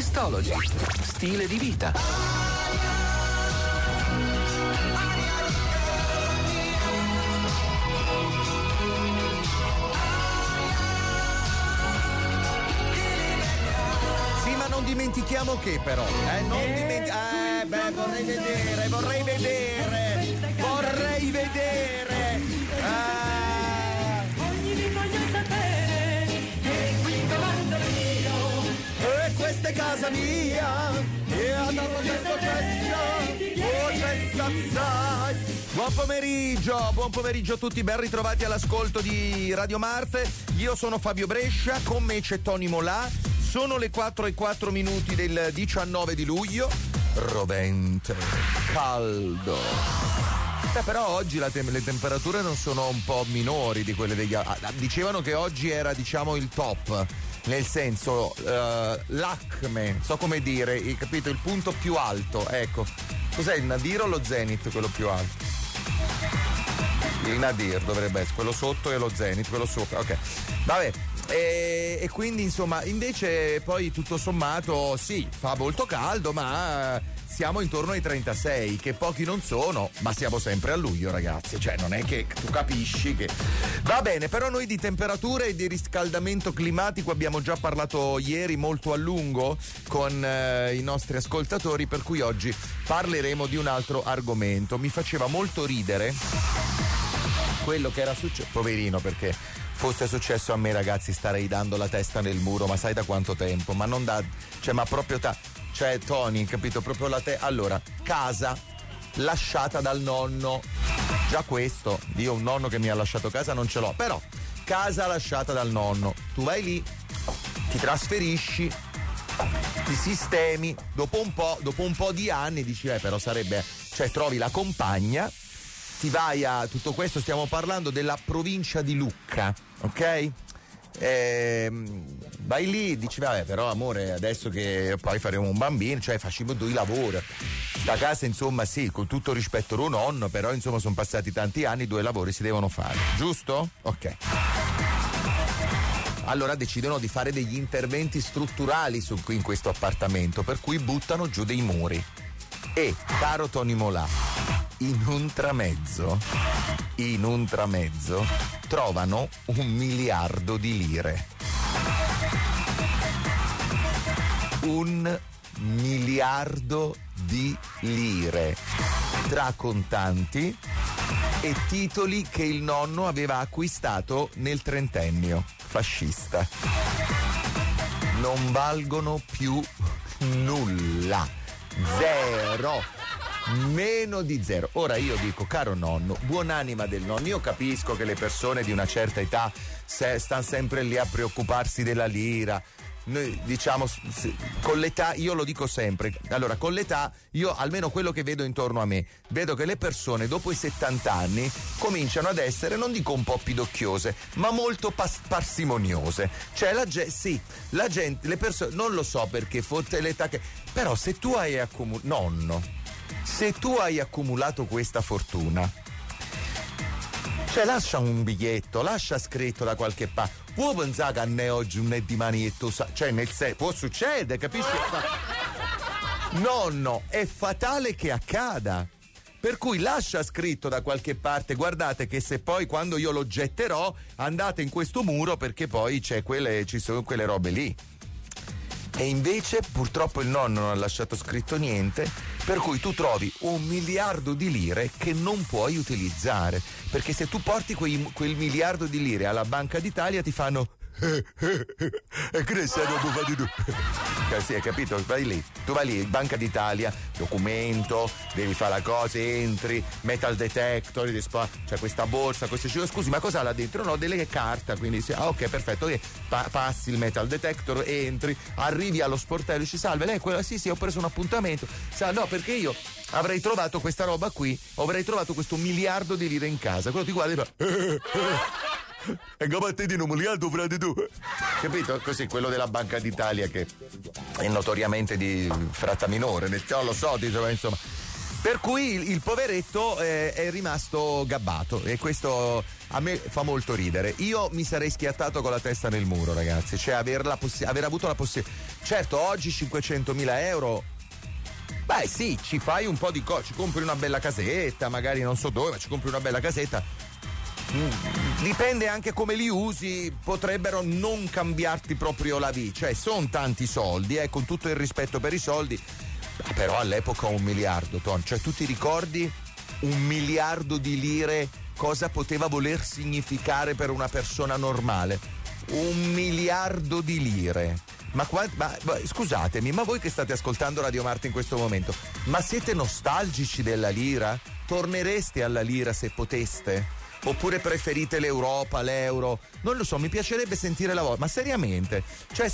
Cristology, stile di vita. Sì, ma non dimentichiamo che però, vorrei vedere. Ogni voglio sapere, e qui comando io. E questa è casa mia, e andavo sempre cessa assai. Buon pomeriggio a tutti, ben ritrovati all'ascolto di Radio Marte. Io sono Fabio Brescia, con me c'è Tony Molà. Sono le 4:04 del 19 di luglio. Rovente, caldo. Però oggi le temperature non sono un po' minori di quelle degli altri. Dicevano che oggi era, diciamo, il top, nel senso l'acme, so come dire, capito, il punto più alto, ecco. Cos'è il Nadir o lo Zenith quello più alto? Il Nadir dovrebbe essere, quello sotto è lo Zenith, quello sopra, ok. Vabbè. E quindi insomma, invece poi tutto sommato sì, fa molto caldo, ma siamo intorno ai 36, che pochi non sono, ma siamo sempre a luglio, ragazzi, cioè non è che tu capisci che va bene. Però noi di temperature e di riscaldamento climatico abbiamo già parlato ieri molto a lungo con i nostri ascoltatori, per cui oggi parleremo di un altro argomento. Mi faceva molto ridere quello che era successo, poverino, perché fosse successo a me, ragazzi, starei dando la testa nel muro, ma sai da quanto tempo? Ma non da, cioè, ma proprio cioè, Tony, capito? Proprio allora, casa lasciata dal nonno. Già questo, io un nonno che mi ha lasciato casa non ce l'ho, però casa lasciata dal nonno. Tu vai lì, ti trasferisci, ti sistemi, dopo un po' di anni dici, però sarebbe, cioè trovi la compagna, ti vai a tutto questo, stiamo parlando della provincia di Lucca, ok? Vai lì, dici vabbè, però amore, adesso che poi faremo un bambino, cioè facciamo due lavori. Sta casa, insomma, sì, con tutto rispetto lo nonno, però insomma sono passati tanti anni, 2 lavori si devono fare, giusto? Ok. Allora decidono di fare degli interventi strutturali in questo appartamento, per cui buttano giù dei muri. E, caro Tony Molà, in un tramezzo trovano 1 miliardo di lire. 1 miliardo di lire tra contanti e titoli che il nonno aveva acquistato nel trentennio fascista. Non valgono più nulla. Zero. Meno di zero. Ora io dico, caro nonno, buonanima del nonno, io capisco che le persone di una certa età stanno sempre lì a preoccuparsi della lira. Noi diciamo, con l'età, io lo dico sempre, allora con l'età io, almeno quello che vedo intorno a me, vedo che le persone dopo i 70 anni cominciano ad essere, non dico un po' pidocchiose, ma molto parsimoniose. Cioè la gente, le persone, non lo so perché, forse l'età che, però se tu hai accumulato questa fortuna, cioè lascia un biglietto, lascia scritto da qualche parte. Può pensare che a ne oggi non è di manietto, cioè nel senso, può succedere, capisci? Nonno, è fatale che accada. Per cui lascia scritto da qualche parte, guardate che se poi quando io lo getterò andate in questo muro, perché poi ci sono quelle robe lì. E invece purtroppo il nonno non ha lasciato scritto niente, per cui tu trovi 1 miliardo di lire che non puoi utilizzare, perché se tu porti quel miliardo di lire alla Banca d'Italia ti fanno e cresce dopo fate tu. Sì, hai capito? Tu vai lì, Banca d'Italia, documento, devi fare la cosa, entri, metal detector, c'è questa borsa, scusi, ma cosa ha là dentro? No, delle carte, quindi ok, perfetto, passi il metal detector, entri, arrivi allo sportello, dici salve, lei è quella? Sì, ho preso un appuntamento. No, perché io avrei trovato questa roba qui, avrei trovato questo 1 miliardo di lire in casa. Quello ti guarda e fa e capite un miliardo, frate tu, capito? Così, quello della Banca d'Italia che è notoriamente di fratta minore, non lo so, insomma. Per cui il poveretto è rimasto gabbato e questo a me fa molto ridere. Io mi sarei schiattato con la testa nel muro, ragazzi, cioè aver avuto la possibilità. Certo, oggi 500.000 euro, beh sì, ci fai un po' di cose, ci compri una bella casetta, magari non so dove, ma ci compri una bella casetta. Dipende anche come li usi, potrebbero non cambiarti proprio la vita, cioè sono tanti soldi, con tutto il rispetto per i soldi. Però all'epoca 1 miliardo, Ton, cioè tu ti ricordi 1 miliardo di lire cosa poteva voler significare per una persona normale? 1 miliardo di lire. Ma scusatemi, ma voi che state ascoltando Radio Marte in questo momento, ma siete nostalgici della lira? Tornereste alla lira se poteste? Oppure preferite l'Europa, l'euro? Non lo so, mi piacerebbe sentire la vostra, ma seriamente,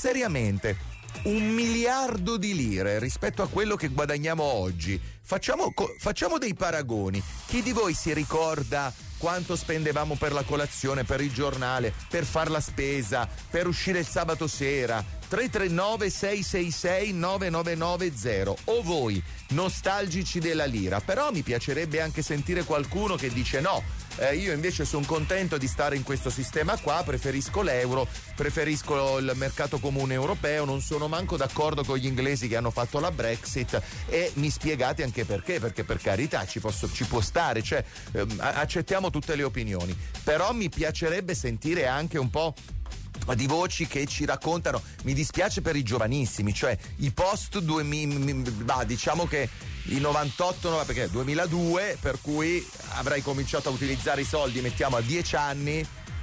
1 miliardo di lire rispetto a quello che guadagniamo oggi. Facciamo dei paragoni. Chi di voi si ricorda quanto spendevamo per la colazione, per il giornale, per far la spesa, per uscire il sabato sera? 339 666 9990. O voi nostalgici della lira? Però mi piacerebbe anche sentire qualcuno che dice no, io invece sono contento di stare in questo sistema qua, preferisco l'euro, preferisco il mercato comune europeo, non sono manco d'accordo con gli inglesi che hanno fatto la Brexit, e mi spiegate anche perché per carità ci può stare, cioè accettiamo tutte le opinioni, però mi piacerebbe sentire anche un po' di voci che ci raccontano. Mi dispiace per i giovanissimi, cioè i post 2000, diciamo che il 98, perché 2002, per cui avrai cominciato a utilizzare i soldi, mettiamo a 10 anni.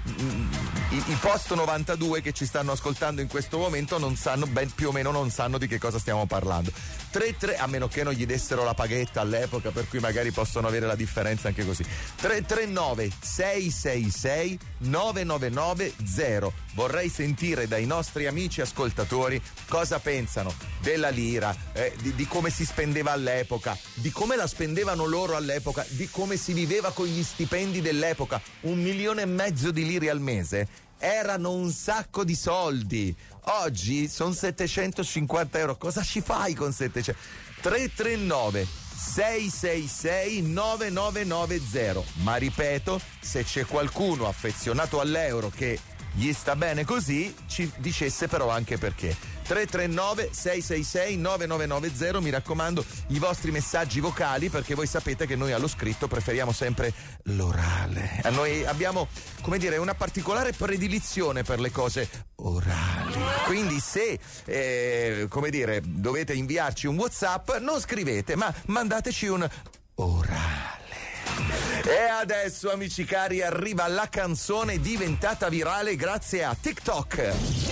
I post 92 che ci stanno ascoltando in questo momento non sanno, più o meno non sanno di che cosa stiamo parlando. 3 a meno che non gli dessero la paghetta all'epoca, per cui magari possono avere la differenza anche così. 339 666 9990. Vorrei sentire dai nostri amici ascoltatori cosa pensano della lira, di come si spendeva all'epoca, di come la spendevano loro all'epoca, di come si viveva con gli stipendi dell'epoca. 1,5 milioni di lire al mese erano un sacco di soldi. Oggi sono 750 euro. Cosa ci fai con 700? 339 666 9990. Ma ripeto, se c'è qualcuno affezionato all'euro che gli sta bene così, ci dicesse però anche perché. 339 666 9990. Mi raccomando, i vostri messaggi vocali, perché voi sapete che noi allo scritto preferiamo sempre l'orale. Noi abbiamo, come dire, una particolare predilizione per le cose orali. Quindi se come dire, dovete inviarci un WhatsApp, non scrivete, ma mandateci un orale. E adesso, amici cari, arriva la canzone diventata virale grazie a TikTok.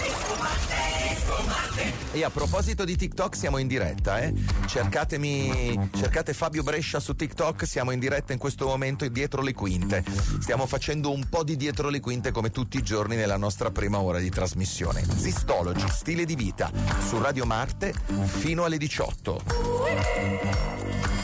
E a proposito di TikTok, siamo in diretta, cercate Fabio Brescia su TikTok, siamo in diretta in questo momento dietro le quinte. Stiamo facendo un po' di dietro le quinte come tutti i giorni nella nostra prima ora di trasmissione. Zistology, stile di vita, su Radio Marte fino alle 18.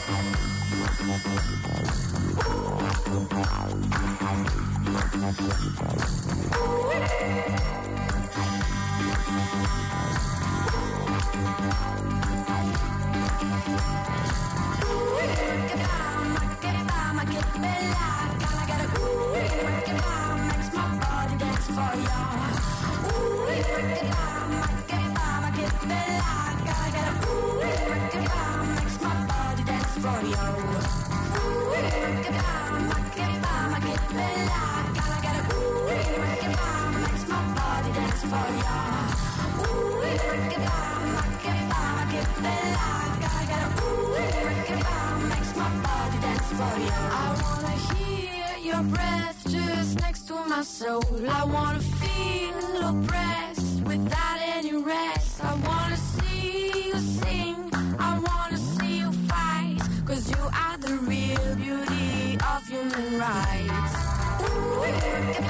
Soul. I wanna feel oppressed without any rest. I wanna see you sing, I wanna see you fight, 'cause you are the real beauty of human rights. Ooh, che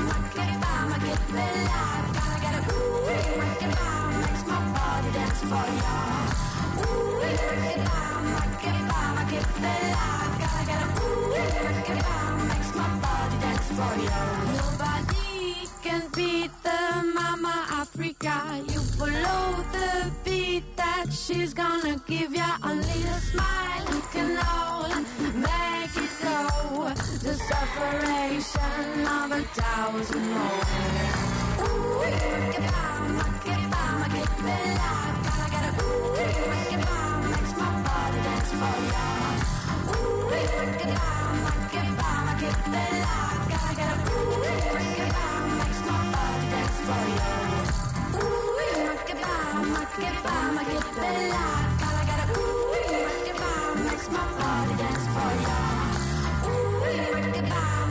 bella, gotta get a ooh, che makes my body dance for you. Ooh, che bella, gotta get a ooh, che makes my body dance for you. Nobody can beat the Mama Africa. You follow the beat that what she's gonna give ya. Only a smile can all make it go. The separation of 1,000 more. Ooh, make it bomb, bella. Gotta get a ooh, make it bomb, makes my body dance for ya. Ooh, make it bomb, bella. Gotta get a ooh, make it bomb, makes my body dance for ya. Ooh, make it bomb, bella. Gotta get a ooh, make it bomb, makes my body dance for ya. Ooh, make it bomb,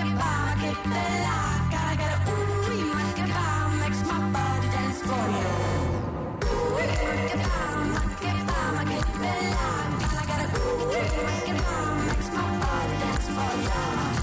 bella. Gotta get a ooh, make it bomb, makes my body dance for ya. Ooh, make it bomb, bella. Gotta get a ooh, make it bomb, makes my body dance for ya.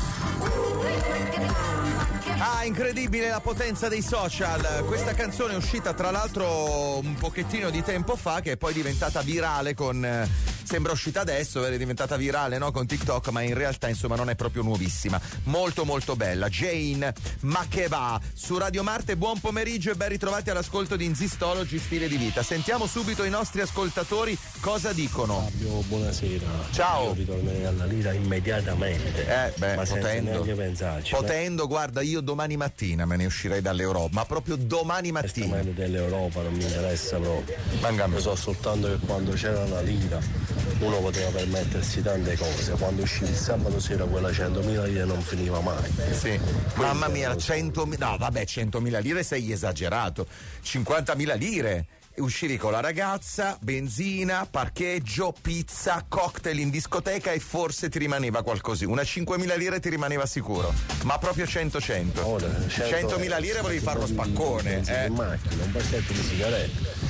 Ooh, make it bomb, Ah, incredibile la potenza dei social. Questa canzone è uscita tra l'altro un pochettino di tempo fa, che è poi diventata virale con sembra uscita adesso, è diventata virale, no, con TikTok, ma in realtà insomma non è proprio nuovissima. Molto molto bella. Jane, ma che va, su Radio Marte. Buon pomeriggio e ben ritrovati all'ascolto di Insistology, stile di vita. Sentiamo subito i nostri ascoltatori cosa dicono. Fabio, buonasera. Ciao. Io ritornerei alla lira immediatamente. Potendo. Ma senza neanche pensarci. Potendo, guarda, io domani mattina me ne uscirei dall'Europa, ma proprio domani mattina. Il dell'Europa non mi interessa proprio. Io so soltanto che quando c'era la lira uno poteva permettersi tante cose. Quando uscì il sabato sera quella 100.000 lire non finiva mai. Sì. Mamma mia, 100.000. No, vabbè, 100.000 lire sei esagerato. 50.000 lire. Uscivi con la ragazza, benzina, parcheggio, pizza, cocktail in discoteca e forse ti rimaneva qualcosina. Una 5.000 lire ti rimaneva sicuro, ma proprio 100. Ora, 100.000 lire volevi fare lo spaccone. In macchina, un pacchetto di sigarette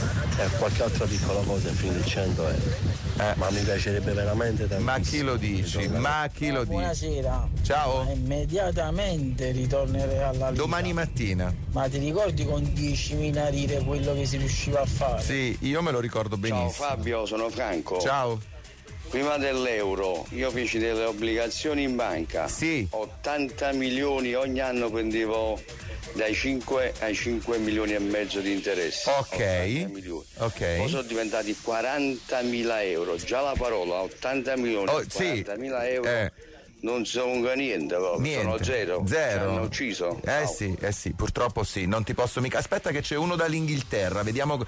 e qualche altra piccola cosa fino a 100 euro. Ma mi piacerebbe veramente tantissimo. Ma chi lo dici? Ma chi lo dici? Buonasera. Ciao. Ma immediatamente ritornerei alla lira. Domani mattina. Ma ti ricordi con 10.000 lire quello che si riusciva a fare? Sì, io me lo ricordo benissimo. Ciao Fabio, sono Franco. Ciao. Prima dell'euro io feci delle obbligazioni in banca. Sì. 80 milioni ogni anno prendevo dai 5 ai 5 milioni e mezzo di interesse. Ok. Poi sono diventati 40.000 euro. Già la parola 80 milioni, 40.000 euro. Non sono niente, sono zero. Ci hanno ucciso. Sì, purtroppo sì, non ti posso mica. Aspetta che c'è uno dall'Inghilterra, vediamo,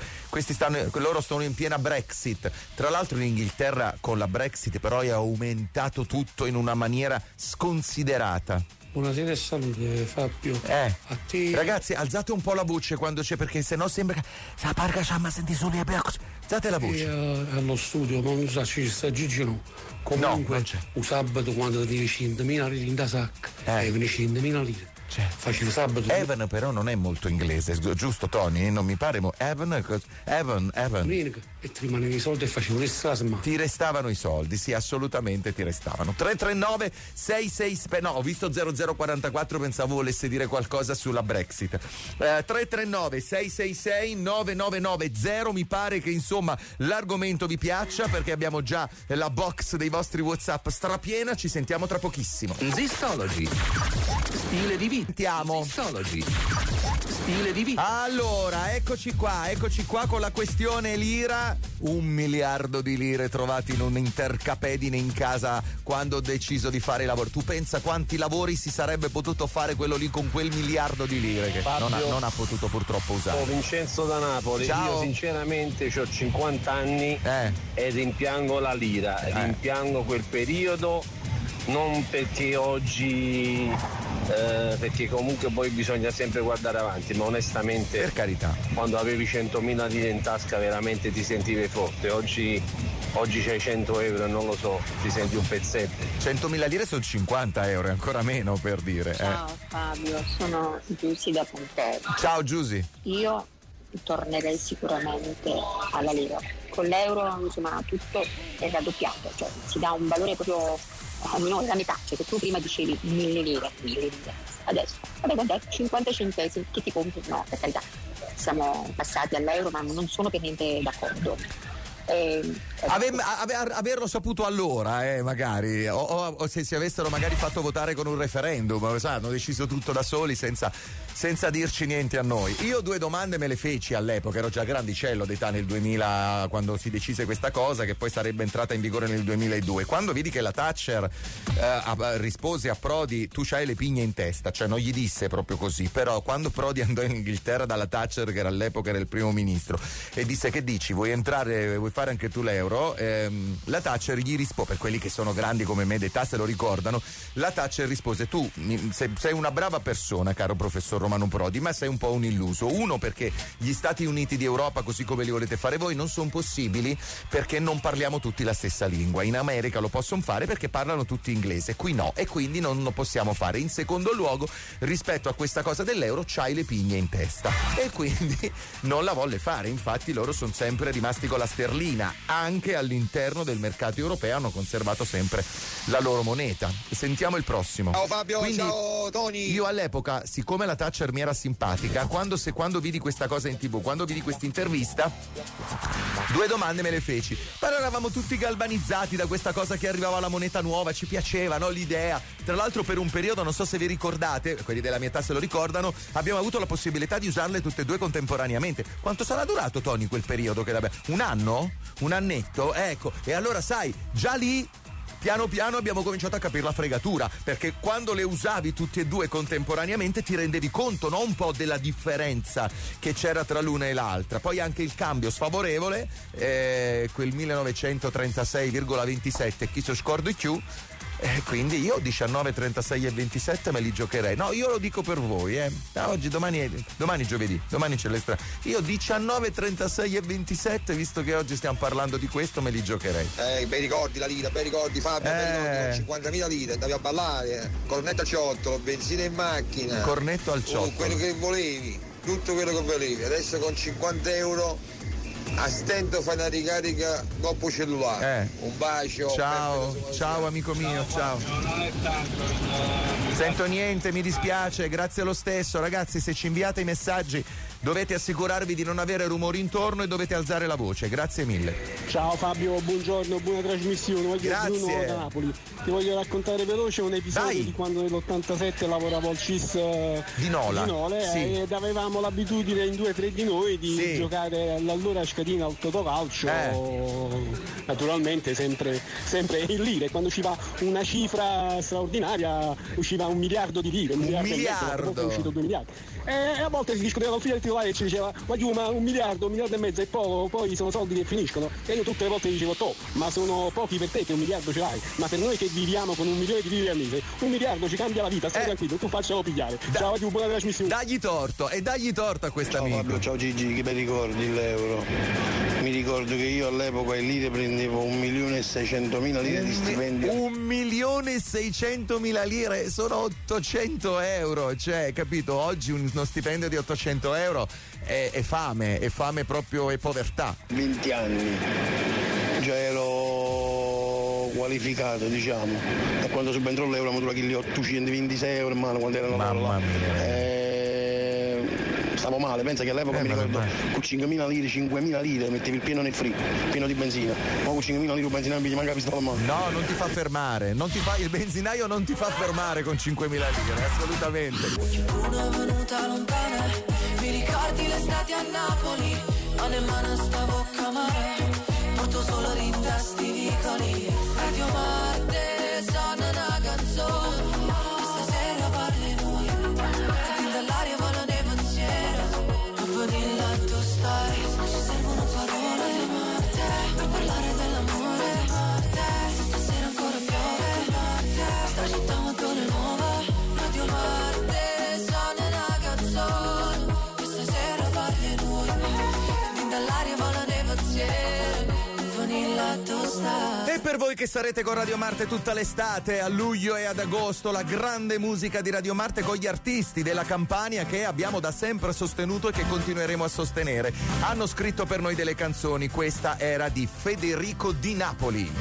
loro stanno in piena Brexit. Tra l'altro in Inghilterra con la Brexit però è aumentato tutto in una maniera sconsiderata. Buonasera e salute Fabio. A te. Ragazzi, alzate un po' la voce quando c'è, perché sennò sembra che sa parca c'ha ma senti solo alzate la voce. Allo studio non ci sta Gigi no. Comunque no, un sabato quando ti 100.000 lire in da sacca e 100.000 lire. Faccio il sabato. Evan però non è molto inglese, giusto Tony? Non mi pare Evan. E ti rimanevano i soldi e facevo le strasma. Ti restavano i soldi, sì, assolutamente ti restavano. 339 66 no, ho visto 0044, pensavo volesse dire qualcosa sulla Brexit. 339 666 9990, mi pare che insomma l'argomento vi piaccia, perché abbiamo già la box dei vostri WhatsApp strapiena. Ci sentiamo tra pochissimo. Zistology, stile di vita. Sentiamo. Zistology, stile di vita. Allora, eccoci qua con la questione lira. 1 miliardo di lire trovati in un intercapedine in casa quando ho deciso di fare i lavori. Tu pensa quanti lavori si sarebbe potuto fare quello lì con quel miliardo di lire che non ha potuto purtroppo usare. Sono Vincenzo da Napoli. Ciao. Io sinceramente ho 50 anni e rimpiango la lira, rimpiango quel periodo, non perché oggi perché comunque poi bisogna sempre guardare avanti, ma onestamente, per carità, quando avevi 100.000 lire in tasca veramente ti sentivi forte. Oggi c'hai 100 euro e non lo so, ti senti un pezzetto. 100.000 lire sono 50 euro, ancora meno per dire. Ciao Fabio, sono Giusy da Pontero. Ciao Giusy. Io tornerei sicuramente alla lira. Con l'euro insomma tutto è raddoppiato, cioè si dà un valore proprio almeno la metà, cioè che tu prima dicevi 1.000 lire, adesso vabbè guarda 50 centesimi che ti compri, no, per carità siamo passati all'euro, ma non sono per niente d'accordo. Averlo saputo allora, magari, o se si avessero magari fatto votare con un referendum, hanno deciso tutto da soli senza dirci niente a noi. Io 2 domande me le feci all'epoca, ero già grandicello d'età nel 2000 quando si decise questa cosa, che poi sarebbe entrata in vigore nel 2002. Quando vidi che la Thatcher rispose a Prodi: tu c'hai le pigne in testa, cioè non gli disse proprio così, però quando Prodi andò in Inghilterra dalla Thatcher, che all'epoca era il primo ministro, e disse: che dici, vuoi fare anche tu l'euro? La Thatcher gli rispose, per quelli che sono grandi come me d'età se lo ricordano, la Thatcher rispose: tu sei una brava persona, caro professor Romano Prodi, ma sei un po' un illuso. Uno, perché gli Stati Uniti d'Europa, così come li volete fare voi, non sono possibili perché non parliamo tutti la stessa lingua. In America lo possono fare perché parlano tutti inglese, qui no, e quindi non lo possiamo fare. In secondo luogo, rispetto a questa cosa dell'euro, c'hai le pigne in testa, e quindi non la volle fare. Infatti loro sono sempre rimasti con la sterlina, anche all'interno del mercato europeo hanno conservato sempre la loro moneta. Sentiamo il prossimo. Ciao Fabio, quindi, ciao Tony. Io all'epoca, siccome la Thatcher mi era simpatica, quando vidi questa cosa in TV, quando vidi questa intervista, 2 domande me le feci. Però eravamo tutti galvanizzati da questa cosa che arrivava la moneta nuova, ci piaceva, no, l'idea. Tra l'altro per un periodo, non so se vi ricordate, quelli della mia età se lo ricordano, abbiamo avuto la possibilità di usarle tutte e 2 contemporaneamente. Quanto sarà durato, Tony, quel periodo? Un anno? Un annetto? Ecco, e allora sai, già lì piano piano abbiamo cominciato a capire la fregatura, perché quando le usavi tutte e 2 contemporaneamente ti rendevi conto, no, un po' della differenza che c'era tra l'una e l'altra. Poi anche il cambio sfavorevole, quel 1936,27 chi se scordo più. Quindi io 19, 36 e 27 me li giocherei. No, io lo dico per voi, oggi, domani giovedì, domani c'è l'estra. Io 19, 36 e 27, visto che oggi stiamo parlando di questo, me li giocherei. Bei ricordi la lira, bei ricordi Fabio, bei ricordi, 50.000 lire, andavi a ballare, cornetto al ciottolo, benzina in macchina. Cornetto al ciottolo. Quello che volevi, tutto quello che volevi. Adesso con 50 euro a stento fai una ricarica dopo cellulare. Un bacio. Ciao amico mio, ciao. Sento niente, mi dispiace, grazie lo stesso. Ragazzi, se ci inviate i messaggi dovete assicurarvi di non avere rumori intorno e dovete alzare la voce, grazie mille. Ciao Fabio, buongiorno, buona trasmissione. Bruno da Napoli. Ti voglio raccontare veloce un episodio di quando nell'87 lavoravo al CIS di Nole, sì. Ed avevamo l'abitudine in 2 o 3 di noi di giocare all'allora scadina al totocalcio, naturalmente sempre in lire. Quando usciva una cifra straordinaria usciva 1 miliardo di lire, 1 miliardo. È uscito 2 miliardi. E a volte si discuteva con filo del titolare e ci diceva: ma 1 miliardo, 1 miliardo e mezzo è poco, poi sono soldi che finiscono. E io tutte le volte dicevo: ma sono pochi per te che 1 miliardo ce l'hai, ma per noi che viviamo con 1 milione di lire al mese, 1 miliardo ci cambia la vita, stai tranquillo, tu faccelo pigliare. Ciao, buona trasmissione. Dagli torto a questa amico. Fabio, ciao Gigi, che bei ricordi l'euro. Mi ricordo che io all'epoca in lire prendevo 1.600.000 lire di stipendio. 1.600.000 lire sono 800 euro, cioè, capito? Oggi uno stipendio di 800 euro è fame proprio, è povertà. 20 anni, già ero qualificato, diciamo, e quando subentrò l'euro mi trovo che 826 euro in mano quando erano. Mamma mia. Stavo male, pensa che all'epoca mi ricordo con 5.000 lire, 5.000 lire mettevi il pieno nel free, pieno di benzina. Poi con 5.000 lire il benzinaio mi manca la pistola a mano. No, non ti fa fermare, il benzinaio non ti fa fermare con 5.000 lire, assolutamente. Una venuta lontana, mi ricordi l'estate a Napoli, ho in mano sta bocca mare, porto solo rintasti vicoli, Radio Marte, suona una canzone, stasera parli noi, dall'aria volano i pensieri, a vanilla tu stai, non ci servono parole di Marte, per parlare dell'amore, Marte, se stasera ancora piove, Marte, sta città mattone nuova, Radio Marte, suona una canzone, stasera parli noi, dall'aria volano i pensieri, vanilla tu stai. E per voi che sarete con Radio Marte tutta l'estate, a luglio e ad agosto, la grande musica di Radio Marte con gli artisti della Campania che abbiamo da sempre sostenuto e che continueremo a sostenere. Hanno scritto per noi delle canzoni, questa era di Federico di Napoli.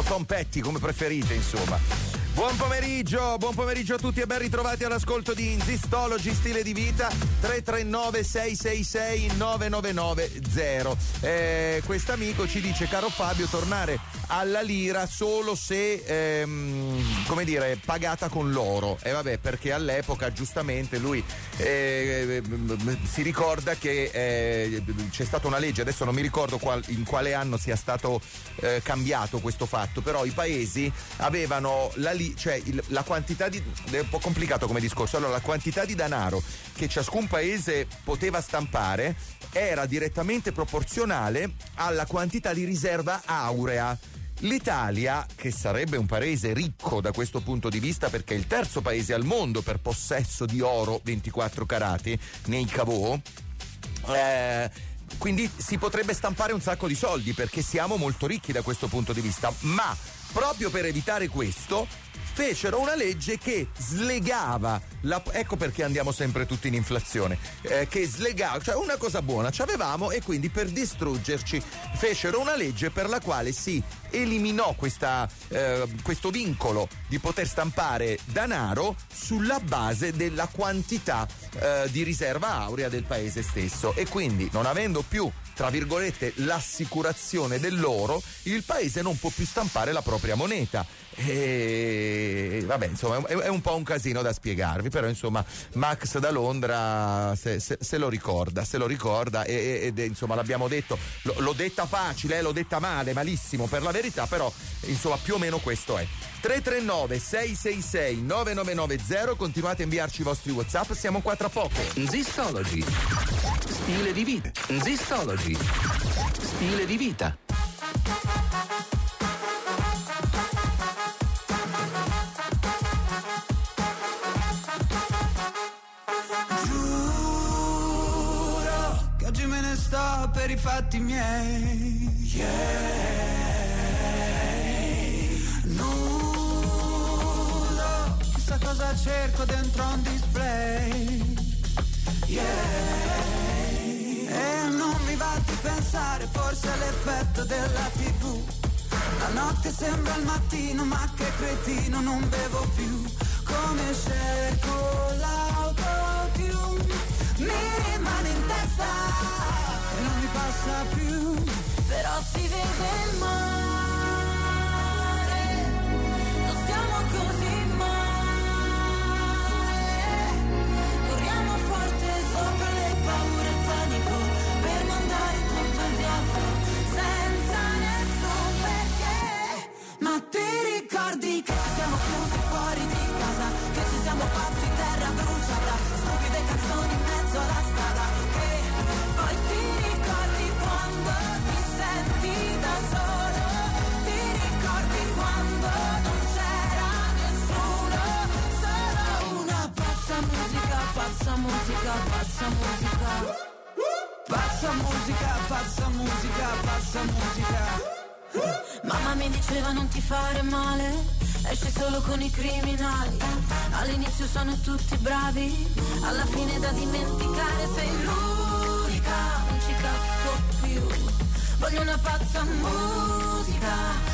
Tom Petty, come preferite, insomma. Buon pomeriggio a tutti e ben ritrovati all'ascolto di Insistology Stile di Vita. 339 666 9990. Quest'amico ci dice: caro Fabio, tornare alla lira solo se come dire, pagata con l'oro. E vabbè, perché all'epoca giustamente lui si ricorda che c'è stata una legge, adesso non mi ricordo in quale anno sia stato cambiato questo fatto, però i paesi avevano la quantità di, è un po' complicato come discorso. Allora, la quantità di denaro che ciascun paese poteva stampare era direttamente proporzionale alla quantità di riserva aurea. L'Italia, che sarebbe un paese ricco da questo punto di vista perché è il terzo paese al mondo per possesso di oro 24 carati nei cavò, quindi si potrebbe stampare un sacco di soldi perché siamo molto ricchi da questo punto di vista, ma proprio per evitare questo fecero una legge che slegava ecco perché andiamo sempre tutti in inflazione, che slegava, cioè una cosa buona c'avevamo e quindi per distruggerci fecero una legge per la quale si eliminò questo vincolo di poter stampare denaro sulla base della quantità di riserva aurea del paese stesso, e quindi non avendo più, tra virgolette, l'assicurazione dell'oro, il paese non può più stampare la propria moneta. E vabbè, insomma, è un po' un casino da spiegarvi, però insomma Max da Londra se lo ricorda ed insomma l'abbiamo detto, l'ho detta facile, l'ho detta malissimo per la verità, però insomma più o meno questo è. 339 666 9990, continuate a inviarci i vostri WhatsApp, siamo qua tra poco. Insistology Stile di Vita. Insistology Stile di Vita. Giuro che oggi me ne sto per i fatti miei. Nudo, chissà cosa cerco dentro un display. E non mi va di pensare, forse è l'effetto della TV. La notte sembra il mattino, ma che cretino, non bevo più. Come cerco l'autotune, mi rimane in testa e non mi passa più. Però si vede il mare, non stiamo così male. Corriamo forte sopra le paure e il panico per mandare tutto al diavolo senza nessun perché. Ma ti ricordi che ci siamo chiusi fuori di casa, che ci siamo fatti terra bruciata, stupide canzoni in mezzo alla strada, che poi ti ricordi quando ti senti da solo, ti ricordi quando non c'era nessuno, solo una pazza musica, pazza musica, pazza musica, pazza musica, pazza musica, pazza musica. Mamma mi diceva non ti fare male, esci solo con i criminali. All'inizio sono tutti bravi, alla fine da dimenticare sei l'unica, non ci casco più. Voglio una pazza musica,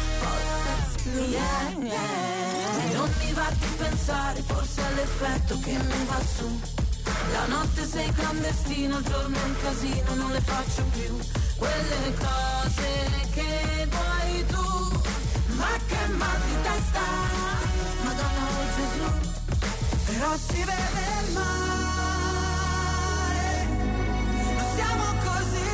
e non mi va di pensare, forse è l'effetto che mi va su. La notte sei clandestino, il giorno è un casino, non le faccio più quelle cose che vuoi tu. Ma che mal di testa, Madonna o Gesù, però si vede il mare, non stiamo così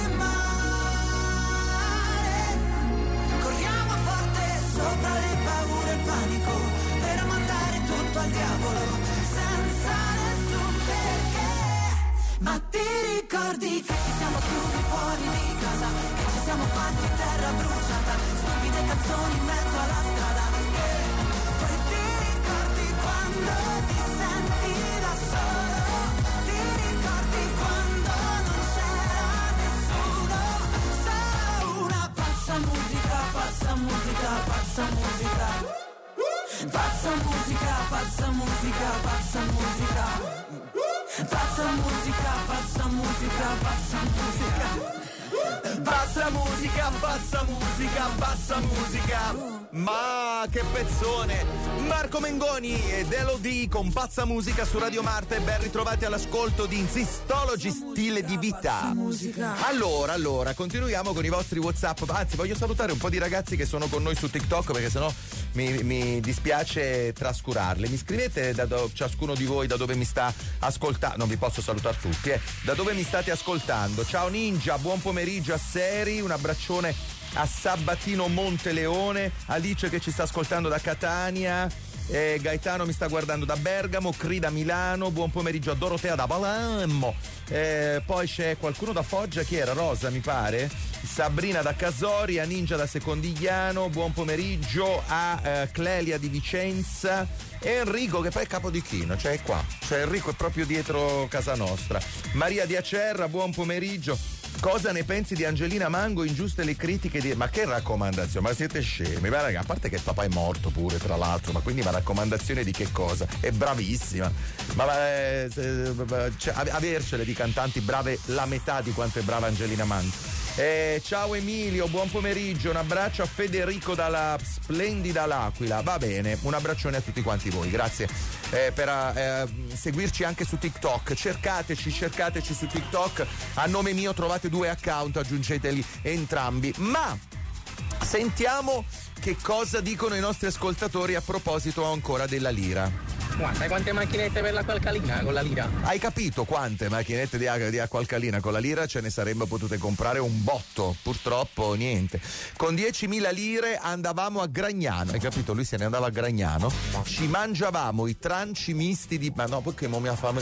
male. Corriamo forte sopra le paure e il panico per mandare tutto al diavolo senza nessun perché. Ma ti ricordi che ci siamo chiusi fuori di casa, che ci siamo fatti terra bruciata, stupide canzoni in mezzo alla strada, che poi ti ricordi quando ti senti da solo, ti ricordi quando non c'era nessuno, solo una pazza musica, pazza musica, pazza musica, pazza musica, pazza musica, pazza musica, pazza musica, pazza musica, pazza musica, Bassa musica, bassa musica, bassa musica. Ma che pezzone! Marco Mengoni ed Elodie con Pazza Musica su Radio Marte. Ben ritrovati all'ascolto di Insistology, stile di vita. Allora, continuiamo con i vostri WhatsApp. Anzi, voglio salutare un po' di ragazzi che sono con noi su TikTok, perché sennò mi dispiace trascurarli. Mi scrivete ciascuno di voi da dove mi sta ascoltando. Non vi posso salutare tutti, da dove mi state ascoltando. Ciao Ninja, buon pomeriggio a Seri, un abbraccione a Sabatino Monteleone, Alice che ci sta ascoltando da Catania, Gaetano mi sta guardando da Bergamo, Cri da Milano, buon pomeriggio a Dorotea da Palermo, poi c'è qualcuno da Foggia, chi era? Rosa mi pare, Sabrina da Casoria, Ninja da Secondigliano, buon pomeriggio a Clelia di Vicenza e Enrico che poi è Capodichino, cioè è qua, cioè Enrico è proprio dietro casa nostra. Maria di Acerra, buon pomeriggio. Cosa ne pensi di Angelina Mango? Ingiuste le critiche ma che raccomandazione? Ma siete scemi? Ma raga, a parte che il papà è morto pure, tra l'altro, ma quindi ma raccomandazione di che cosa? È bravissima. Avercele di cantanti brave la metà di quanto è brava Angelina Mango. Ciao Emilio, buon pomeriggio, un abbraccio a Federico dalla splendida L'Aquila. Va bene, un abbraccione a tutti quanti voi, grazie per seguirci anche su TikTok. Cercateci su TikTok, a nome mio trovate 2 account, aggiungeteli entrambi. Ma sentiamo che cosa dicono i nostri ascoltatori a proposito ancora della lira. Sai quante macchinette per l'acqua alcalina con la lira? Hai capito quante macchinette di acqua alcalina con la lira ce ne sarebbero potute comprare un botto? Purtroppo niente. Con 10.000 lire andavamo a Gragnano, hai capito? Lui se ne andava a Gragnano, ci mangiavamo i tranci misti di... Ma no, perché mo mi fa...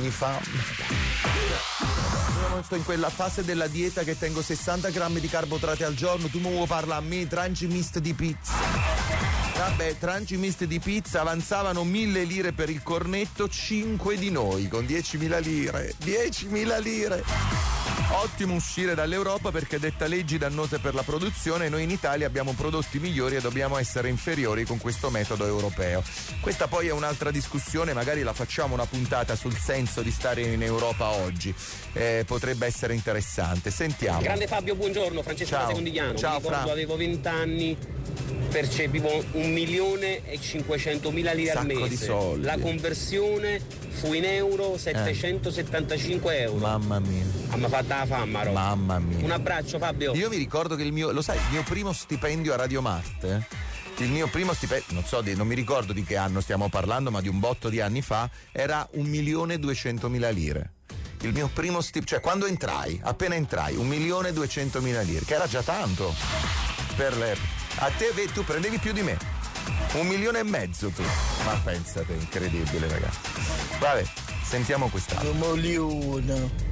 Sto in quella fase della dieta che tengo 60 grammi di carboidrati al giorno, tu mi vuoi parlare a me, tranci misti di pizza? Vabbè, tranci misti di pizza, avanzavano 1.000 lire per il cornetto, 5 di noi con 10.000 lire. 10.000 lire! Ottimo uscire dall'Europa perché detta leggi dannose per la produzione e noi in Italia abbiamo prodotti migliori e dobbiamo essere inferiori con questo metodo europeo. Questa poi è un'altra discussione, magari la facciamo una puntata sul senso di stare in Europa oggi. Potrebbe essere interessante. Sentiamo. Grande Fabio, buongiorno, Francesco da Secondigliano. Ciao, Fra. Avevo 20 anni, percepivo 1.500.000 lire al mese. Di soldi. La conversione fu in euro 775 euro. Mamma mia. Mi ha fatta la fama, roba. Mamma mia. Un abbraccio Fabio. Io mi ricordo che il mio primo stipendio a Radio Marte, il mio primo stipendio, non mi ricordo di che anno stiamo parlando, ma di un botto di anni fa, era 1.200.000 lire. Il mio primo cioè quando appena entrai, 1.200.000 lire, che era già tanto per a te tu prendevi più di me, 1,5 milioni tu, ma pensate, incredibile ragazzi. Vabbè, sentiamo quest'altro. 1 milione.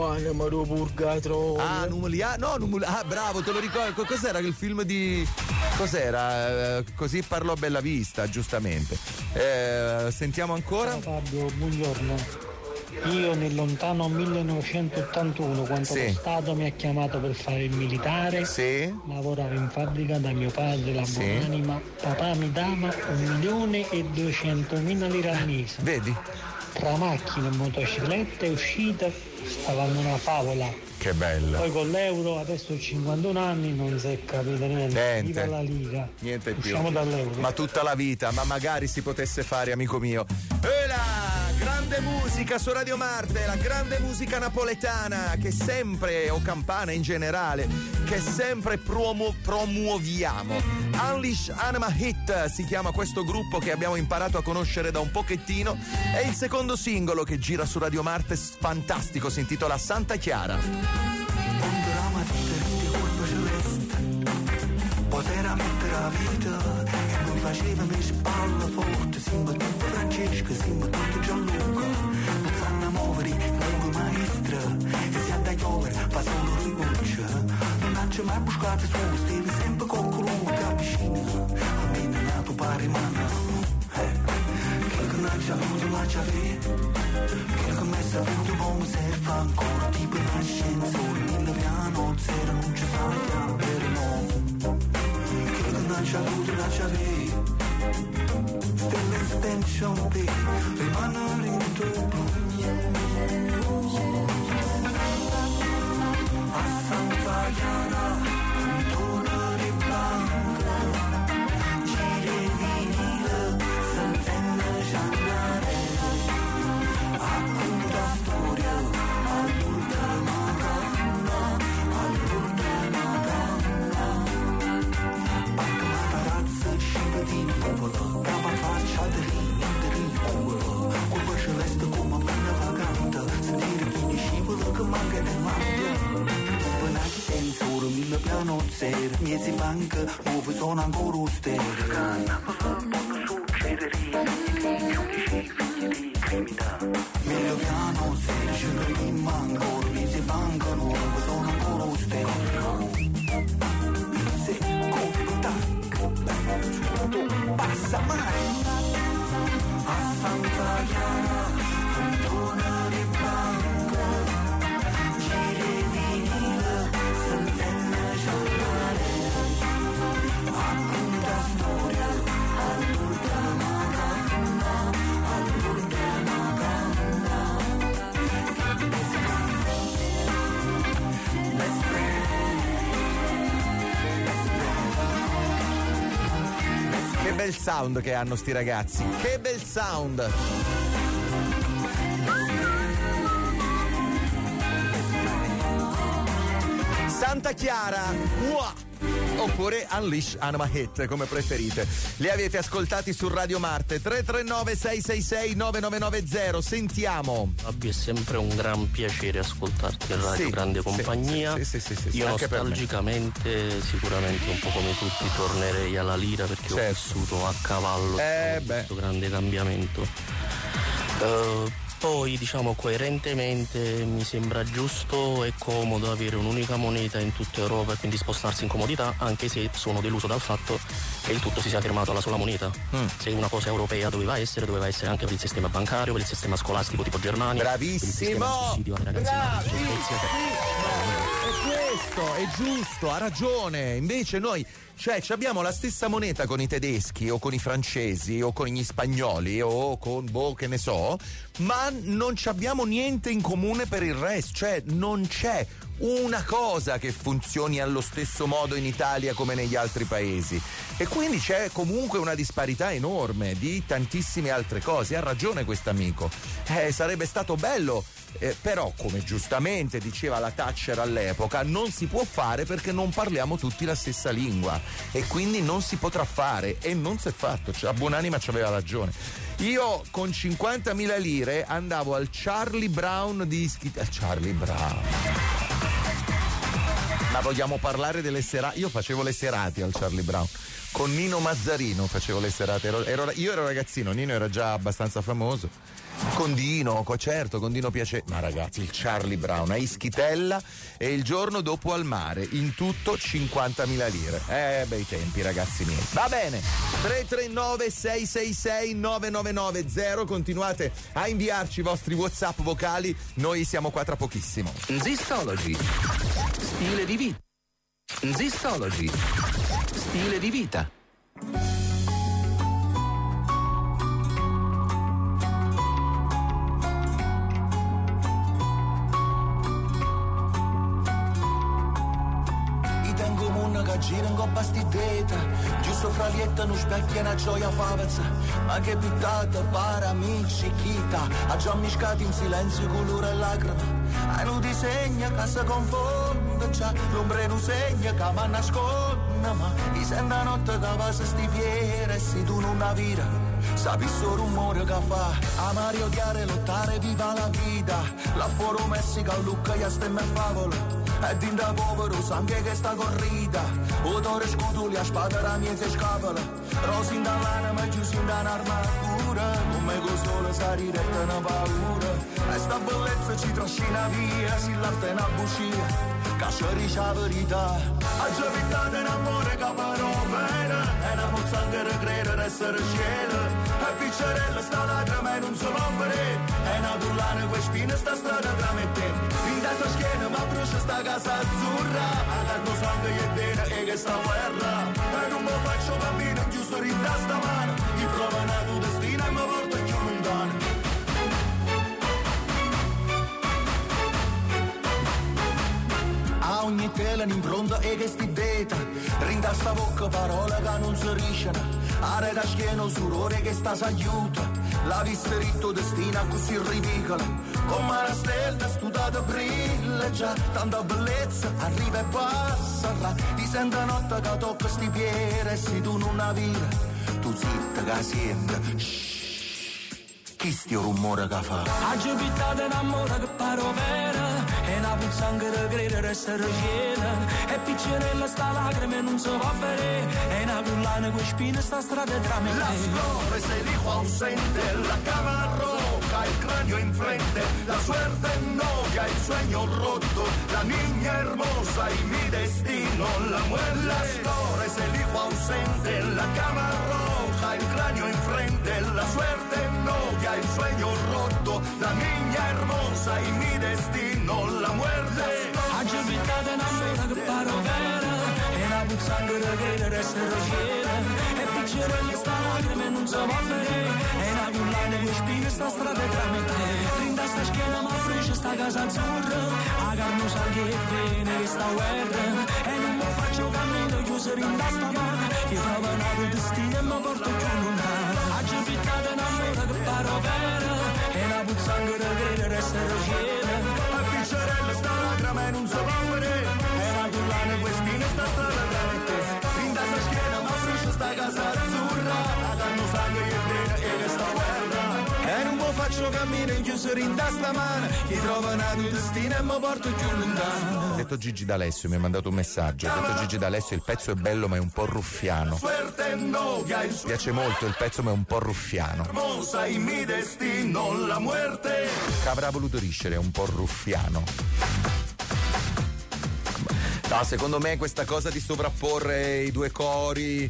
Bravo, te lo ricordo. Cos'era il film di... Cos'era? Così parlò Bellavista, giustamente. Sentiamo ancora. Ciao Fabio, buongiorno. Io nel lontano 1981, quando lo Stato mi ha chiamato per fare il militare, lavoravo in fabbrica da mio padre, la buonanima. Papà mi dava 1.200.000 lire al mese. Vedi? Tra macchine e motociclette uscite stavano una favola. Che bello. Poi con l'euro, adesso ho 51 anni, non si è capito niente. Viva la Liga. Niente più. Usciamo dall'euro. Ma tutta la vita, ma magari si potesse fare, amico mio. E la grande musica su Radio Marte, la grande musica napoletana che sempre, o campana in generale, che sempre promuoviamo. Unleash Anima Hit si chiama questo gruppo che abbiamo imparato a conoscere da un pochettino. È il secondo singolo che gira su Radio Marte, fantastico, si intitola Santa Chiara. Quando la mattina ride colpo celeste, poteva mettere la vita e non faceva me spalla forte, siamo tutti Francesco, siamo tutti Gianluca, non sanno muovere, come maestra, e si andà a piovere, fa solo rigoccia, non c'è mai buscato su, stile sempre con colore che avvicina, almeno è nato pare mano, che non c'è avuto la chiave, che come si è avuto come serve ancora, tipo un ascensore, nel piano zero non ci fa la chiave, no, che non c'è avuto la chiave, still extension day, rimanere in tuo a Santa Chiara. mezzi banca, nuovi sono ancora un stereo. Canna, possono succedere, figli di giudici, figli di criminalità. Meglio piano, se ci rimango, mezzi banca, nuovi sono ancora un stereo. Se contac, tu passa mai. A Santa Chiara, Antona di Banca, giri vinile, santenne giornale, racconta storia, all'ultima canna, all'ultima canna. Che bel sound che hanno sti ragazzi, che bel sound! Santa Chiara, oppure Unleash Anima Hit, come preferite. Li avete ascoltati su Radio Marte. 339 666 9990. Sentiamo. Fabio, è sempre un gran piacere ascoltarti in radio, grande compagnia. Sì, io nostalgicamente, sicuramente un po' come tutti, tornerei alla lira perché ho vissuto a cavallo di questo grande cambiamento. Poi, diciamo, coerentemente mi sembra giusto e comodo avere un'unica moneta in tutta Europa e quindi spostarsi in comodità, anche se sono deluso dal fatto che il tutto si sia fermato alla sola moneta. Se una cosa europea doveva essere anche per il sistema bancario, per il sistema scolastico tipo Germania. Bravissimo! Questo è giusto, ha ragione. Invece noi, abbiamo la stessa moneta con i tedeschi o con i francesi o con gli spagnoli o con che ne so, ma non abbiamo niente in comune per il resto, non c'è una cosa che funzioni allo stesso modo in Italia come negli altri paesi, e quindi c'è comunque una disparità enorme di tantissime altre cose. Ha ragione quest'amico, sarebbe stato bello, però come giustamente diceva la Thatcher all'epoca, non si può fare perché non parliamo tutti la stessa lingua e quindi non si potrà fare, e non si è fatto. A buonanima c'aveva ragione. Io con 50.000 lire andavo al Charlie Brown di Charlie Brown. Ma vogliamo parlare delle serate? Io facevo le serate al Charlie Brown con Nino Mazzarino, facevo le serate. Io ero ragazzino, Nino era già abbastanza famoso. Con Dino Piace. Ma ragazzi, il Charlie Brown a Ischitella e il giorno dopo al mare, in tutto 50.000 lire. Bei tempi, ragazzi miei. Va bene, 339 666 9990. Continuate a inviarci i vostri WhatsApp vocali, noi siamo qua tra pochissimo. Zistology, stile di vita. Zistology, stile di vita. Gira in coppa sti teta, giusto fra lietta non specchia una gioia favezza, ma che pittata para amici chita, a già miscati in silenzio colore e lacrime, non disegna che si confonde, già l'ombrello segna che mi nasconde, ma mi sembra notte che va se sti fiere, e se tu non la vira, sapi sto rumore che fa, amare, odiare, lottare, viva la vita, la foro messica, lucca, e stemma e favola. E din da povero sangue che sta corrida, odore scutuli a spada la mia se scapola, rosin dall'anima giù sin da un'armatura, come con sole sa ridere una paura, e sta bellezza ci trascina via, si l'arte una bugia, che ci dice la verità, a già vita in amore che però vera, e una mozzanghera credere essere cielo, e piccerella sta lacrima e non si può vedere, e una dullana con spine sta strada tra me e te, in testa schiena ma brucia sta casa azzurra, ma tanto sangue e bene e che sta guerra, e non mi faccio bambino giusto rinda sta mano, mi prova nato destino e mi porta più lontano. A ogni tela un'impronta e che sti deta, rinda sta bocca parole che non si risciano, are da schiena surore che sta s'aiuta, la vista ritto destina così ridicola, come una stella studata brilla già, tanta bellezza arriva e passa, ti sento notte che tocca sti piedi, e se tu non la vira, tu zitta che sente, Chi stia rumore che fa? Oggi pittate un'amore che paro vera, e una puzzanche che crede essere piena, e piccerella sta lacrime non si va bene, e una collana con spine sta strada tra me. Las flores, el hijo ausente, la cama roja, el cráneo enfrente, la suerte novia, el sueño roto, la niña hermosa y mi destino, la muerte. Las flores, el hijo ausente, la cama roja, el cráneo enfrente, la suerte novia, el sueño roto, la niña hermosa y mi destino, la muerte. Oggi pittate un'amore che paro vera, e una puzzanche che crede essere piena, e piccerella sta lacrime non si va bene, e una collana con spine sta strada tra me e te. Rinda sta schiena ma fresca sta casa azzurra, a carno sa che è bene che sta guerra, e non mi faccio cammino chiuso rinda sta mano, che trova un destino e mi porto più lontano. Oggi pittate un'amore che paro vera, e una puzzanche che crede essere piena, A piccerella sta lacrime e non so paure, e una collana con spine sta strada tra me e te. Rinda sta schiena ma fresca sta casa azzurra, a danno sangue e bene e che sta guerra. E non mi faccio cammino in chiuso rinda sta mano, chi trova un destino e mi porto più lontano. Detto Gigi D'Alessio, mi ha mandato un messaggio. Ha detto Gigi D'Alessio, il pezzo è bello ma è un po' ruffiano. Mi piace molto il pezzo ma è un po' ruffiano. Hermosa y mi destino, la muerte. Che avrà voluto riscere, è un po' ruffiano. No, secondo me questa cosa di sovrapporre i due cori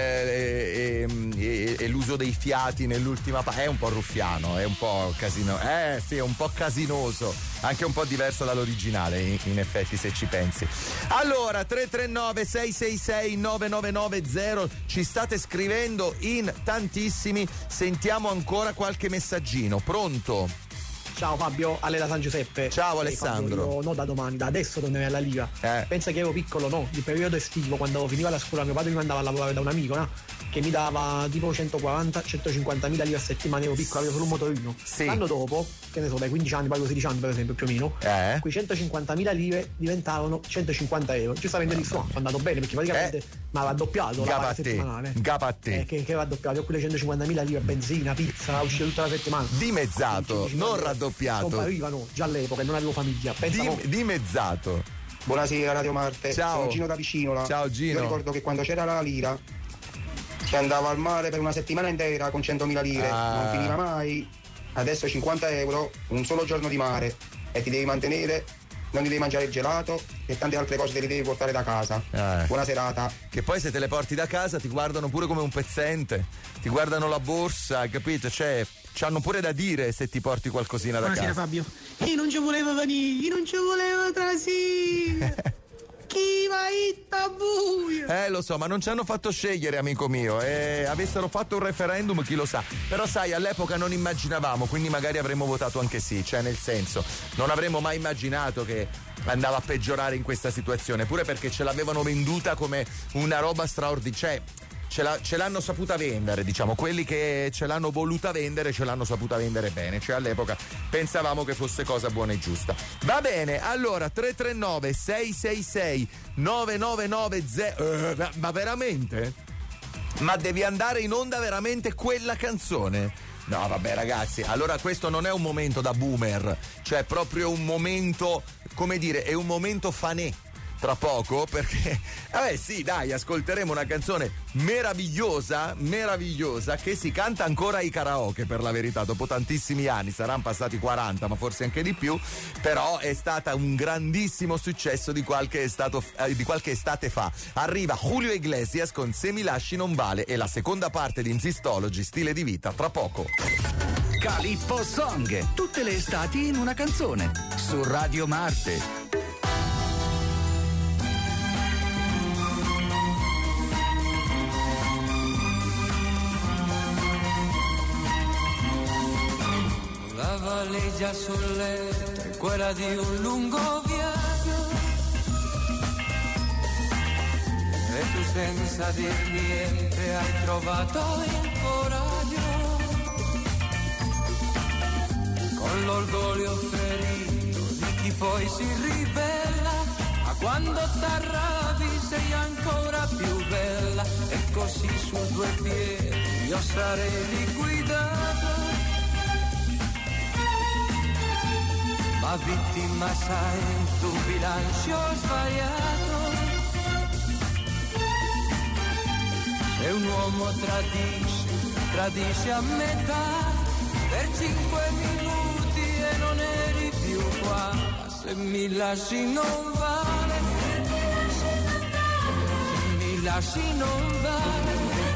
e l'uso dei fiati nell'ultima è un po' ruffiano, è un po' casino. Sì, è un po' casinoso, anche un po' diverso dall'originale, in effetti, se ci pensi. Allora, 339 666 9990, ci state scrivendo in tantissimi, sentiamo ancora qualche messaggino. Pronto? Ciao Fabio, Ale da San Giuseppe. Ciao Alessandro. Fabio, io no, da domani, da adesso tornerei alla Liga. Pensa che ero piccolo, no? Il periodo estivo, quando finiva la scuola, mio padre mi mandava a lavorare da un amico, no? Che mi dava tipo 140-150.000 lire a settimana, ero piccolo, avevo solo un motorino. Sì. L'anno dopo, che ne so, dai 15 anni, poi 16 anni per esempio, più o meno, quei 150.000 lire diventavano 150 euro. Giustamente lì sono andato bene, perché praticamente mi ha raddoppiato la paga settimanale. Gabate. Che era raddoppiato, io quelle 150.000 lire, benzina, pizza, uscita tutta la settimana. Dimezzato, non raddoppiato. Comparivano già all'epoca, non avevo famiglia. Dimezzato. Buonasera Radio Marte. Ciao. Sono Gino da Vicinola. Ciao Gino. Io ricordo che quando c'era la lira si andava al mare per una settimana intera con 100.000 lire, non finiva mai. Adesso 50 euro, un solo giorno di mare, e ti devi mantenere, non ti devi mangiare il gelato e tante altre cose te le devi portare da casa. Buona serata. Che poi se te le porti da casa ti guardano pure come un pezzente, ti guardano la borsa, capito? Cioè, c'hanno pure da dire se ti porti qualcosina da casa. Buonasera Fabio. Io non ci volevo venire, io non ci volevo trasire. Chi va a buio? Lo so, ma non ci hanno fatto scegliere, amico mio. Avessero fatto un referendum, chi lo sa. Però sai, all'epoca non immaginavamo, quindi magari avremmo votato anche sì. Cioè, nel senso, non avremmo mai immaginato che andava a peggiorare in questa situazione, pure perché ce l'avevano venduta come una roba straordinaria. Cioè, ce l'hanno saputa vendere, diciamo, quelli che ce l'hanno voluta vendere ce l'hanno saputa vendere bene, cioè all'epoca pensavamo che fosse cosa buona e giusta. Va bene, allora 339 666 9990, ma veramente? Ma devi andare in onda veramente quella canzone? No vabbè ragazzi, allora questo non è un momento da boomer, cioè proprio un momento, come dire, è un momento fanè. Tra poco, perché sì, dai, ascolteremo una canzone meravigliosa che si canta ancora ai karaoke, per la verità, dopo tantissimi anni, saranno passati 40 ma forse anche di più, però è stata un grandissimo successo di qualche estate fa. Arriva Julio Iglesias con Se mi lasci non vale, e la seconda parte di Insistology, stile di vita, tra poco. Calippo Song, tutte le estati in una canzone, su Radio Marte. La valigia sul letto è quella di un lungo viaggio, e tu senza dir niente hai trovato il coraggio, con l'orgoglio ferito di chi poi si ribella, ma quando t'arrabbi sei ancora più bella, e così su due piedi io sarei liquidato. ma vittima sai tu bilancio sbagliato. Se un uomo tradisce a metà per 5 minuti e non eri più qua, ma se mi lasci non vale, se mi lasci non vale,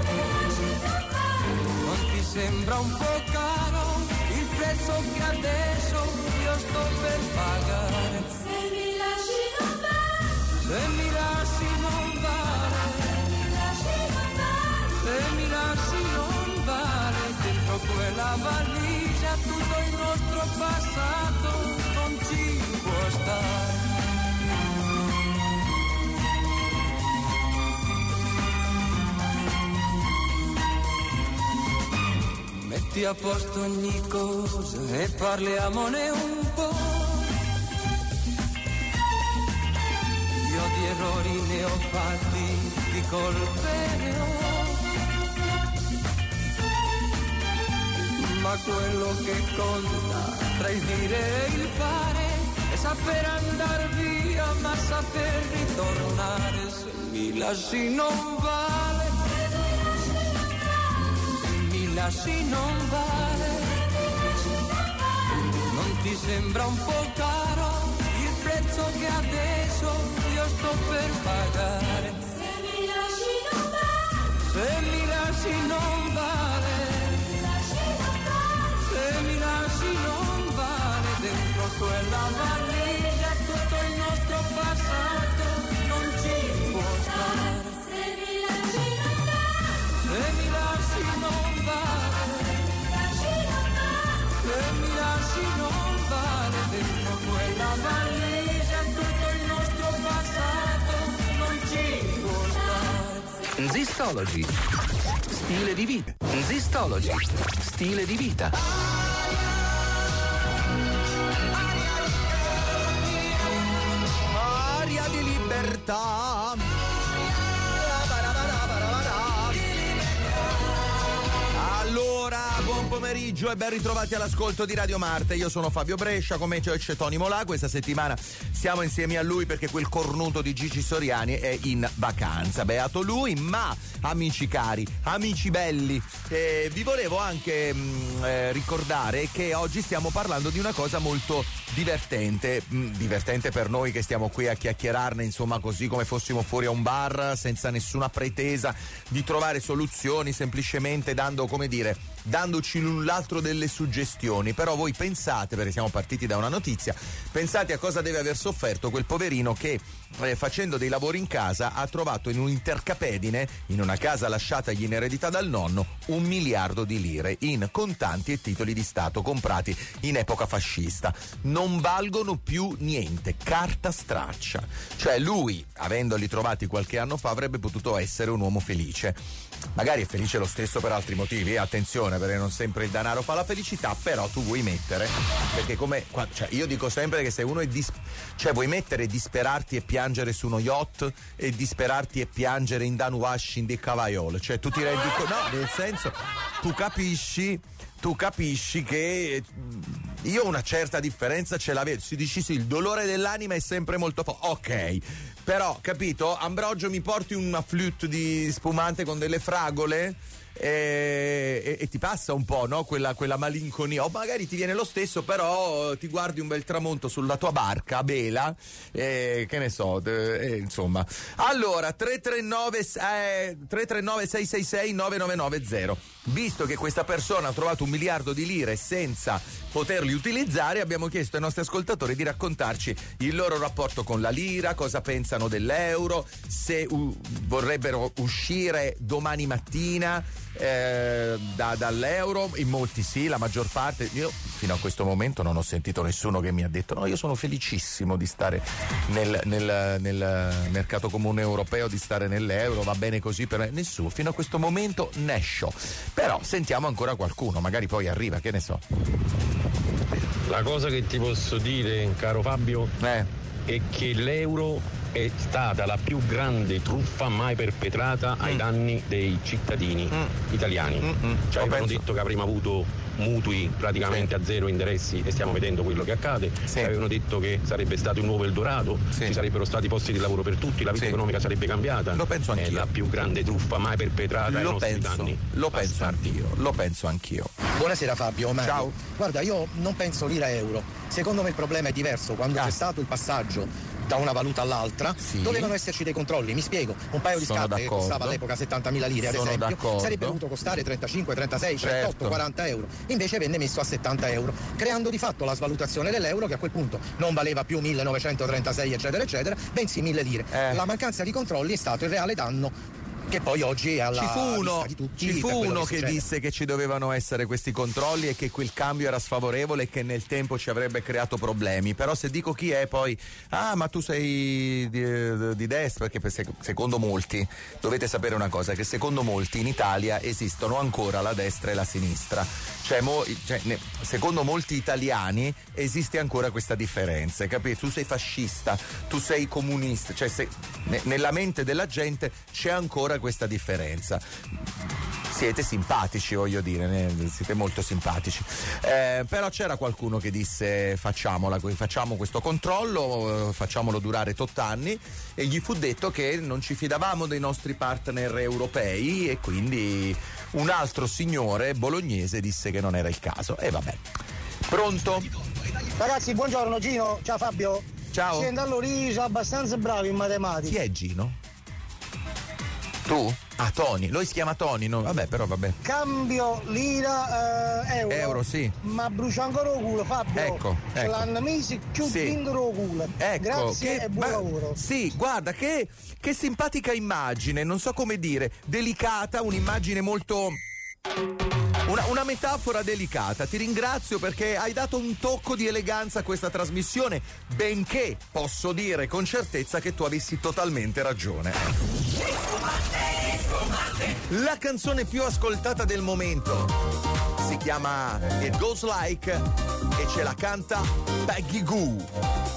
non ti sembra un po' caro il prezzo che adesso io sto per pagare? Se mi lasci non vale, se mi lasci non vale, se mi lasci non vale, dentro quella valigia tutto il nostro passato non ci può stare. Metti a posto ogni cosa e parliamone un po'. Io di errori ne ho fatti, di colpe ne ho, ma quello che conta tra il dire e il fare è saper andare via, ma saper ritornare. Se mi lasci non vale, se mi lasci non vale, non ti sembra un po' caro il prezzo che adesso io sto per pagare? Se mi lasci non vale, se mi lasci non vale, se mi lasci non vale, dentro quella valigia tutto il nostro passato non ci può stare. Se mi lasci non vale, se mi lasci non vale, se mi lasci non vale, dentro quella valigia tutto il nostro passato non ci può stare. Zistology, stile di vita. Zistology, stile di vita. Aria di libertà. Allora, buon pomeriggio e ben ritrovati all'ascolto di Radio Marte. Io sono Fabio Brescia, come c'è Tony Molà. Questa settimana siamo insieme a lui perché quel cornuto di Gigi Soriani è in vacanza. Beato lui, ma amici cari, amici belli, vi volevo anche ricordare che oggi stiamo parlando di una cosa molto divertente per noi che stiamo qui a chiacchierarne, insomma, così come fossimo fuori a un bar, senza nessuna pretesa di trovare soluzioni, semplicemente dandoci l'un l'altro delle suggestioni. Però voi pensate, perché siamo partiti da una notizia, pensate a cosa deve aver sofferto quel poverino che facendo dei lavori in casa ha trovato in un intercapedine, in una casa lasciatagli in eredità dal nonno, 1 miliardo di lire in contanti e titoli di Stato comprati in epoca fascista. Non valgono più niente, carta straccia. Cioè lui, avendoli trovati qualche anno fa, avrebbe potuto essere un uomo felice. Magari è felice lo stesso per altri motivi, attenzione, perché non sempre il denaro fa la felicità, però tu vuoi mettere, perché io dico sempre che se uno vuoi mettere disperarti e piangere su uno yacht e disperarti e piangere in Dan Washington di Cavaiolo, cioè tu ti rendi conto, no, nel senso, tu capisci che io una certa differenza ce la vedo. Si dice sì, il dolore dell'anima è sempre molto forte, ok, però capito, Ambrogio mi porti una flute di spumante con delle fragole e ti passa un po', no? Quella malinconia, o magari ti viene lo stesso, però ti guardi un bel tramonto sulla tua barca a vela, che ne so, insomma. Allora 339 666 9990. Visto che questa persona ha trovato 1 miliardo di lire senza poterli utilizzare, abbiamo chiesto ai nostri ascoltatori di raccontarci il loro rapporto con la lira, cosa pensano dell'euro, se vorrebbero uscire domani mattina dall'euro. In molti sì, la maggior parte. Io fino a questo momento non ho sentito nessuno che mi ha detto no, io sono felicissimo di stare nel mercato comune europeo, di stare nell'euro, va bene così per me. Nessuno, fino a questo momento nescio. Però sentiamo ancora qualcuno, magari poi arriva, che ne so. La cosa che ti posso dire, caro Fabio, è che l'euro è stata la più grande truffa mai perpetrata ai danni dei cittadini italiani. Cioè avevano detto che avremmo avuto mutui praticamente a zero interessi e stiamo vedendo quello che accade. Avevano detto che sarebbe stato un nuovo Eldorado, ci sarebbero stati posti di lavoro per tutti, la vita economica sarebbe cambiata. Lo penso anch'io. È la più grande truffa mai perpetrata ai nostri danni. Lo penso anch'io. Buonasera Fabio. Mario. Ciao. Guarda, io non penso lira euro. Secondo me il problema è diverso. Quando c'è stato il passaggio da una valuta all'altra, dovevano esserci dei controlli. Mi spiego, un paio di scarpe che costava all'epoca 70.000 lire, ad esempio, sarebbe dovuto costare 35, 36, 38, 40 euro. Invece venne messo a 70 euro, creando di fatto la svalutazione dell'euro, che a quel punto non valeva più 1936 eccetera eccetera, bensì 1.000 lire. La mancanza di controlli è stato il reale danno che poi oggi è alla vista di tutti. Ci fu uno che disse che ci dovevano essere questi controlli e che quel cambio era sfavorevole e che nel tempo ci avrebbe creato problemi. Però se dico chi è poi, ma tu sei di destra, perché secondo molti, dovete sapere una cosa, che secondo molti in Italia esistono ancora la destra e la sinistra. Secondo molti italiani esiste ancora questa differenza, capito? Tu sei fascista, tu sei comunista, cioè nella mente della gente c'è ancora questa differenza. Siete simpatici, voglio dire, siete molto simpatici. Però c'era qualcuno che disse facciamo questo controllo, facciamolo durare tot anni, e gli fu detto che non ci fidavamo dei nostri partner europei e quindi un altro signore bolognese disse che non era il caso. E vabbè. Pronto? Ragazzi, buongiorno Gino, ciao Fabio. Ciao. Senti, allora io sono abbastanza bravo in matematica. Chi è Gino? Tu? Tony, lui si chiama Tony, no? Vabbè. Cambio lira euro. Sì. Ma brucia ancora il culo, Fabio. Ecco. Ce l'hanno mesi chiudendo il culo. Grazie e buon lavoro. Sì, guarda che simpatica immagine, non so come dire, delicata, un'immagine molto... Una metafora delicata. Ti ringrazio perché hai dato un tocco di eleganza a questa trasmissione, benché posso dire con certezza che tu avessi totalmente ragione. La canzone più ascoltata del momento si chiama It Goes Like e ce la canta Peggy Gou.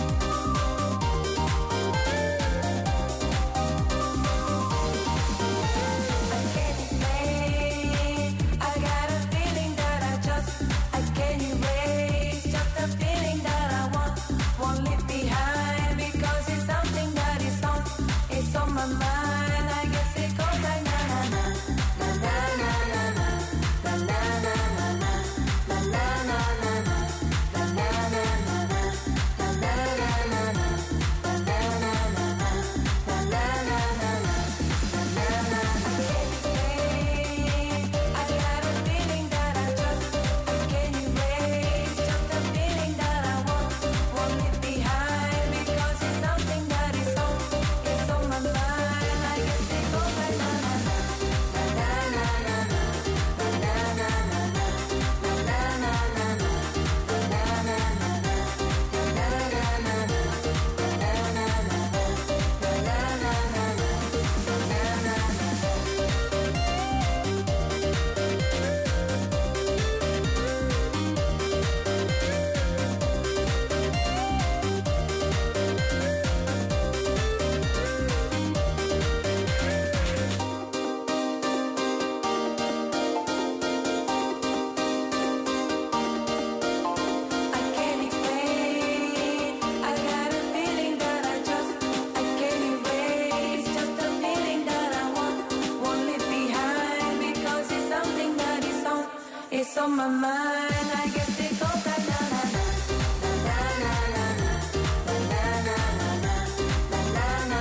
on my mind. I guess it goes like na na na na na na na na na na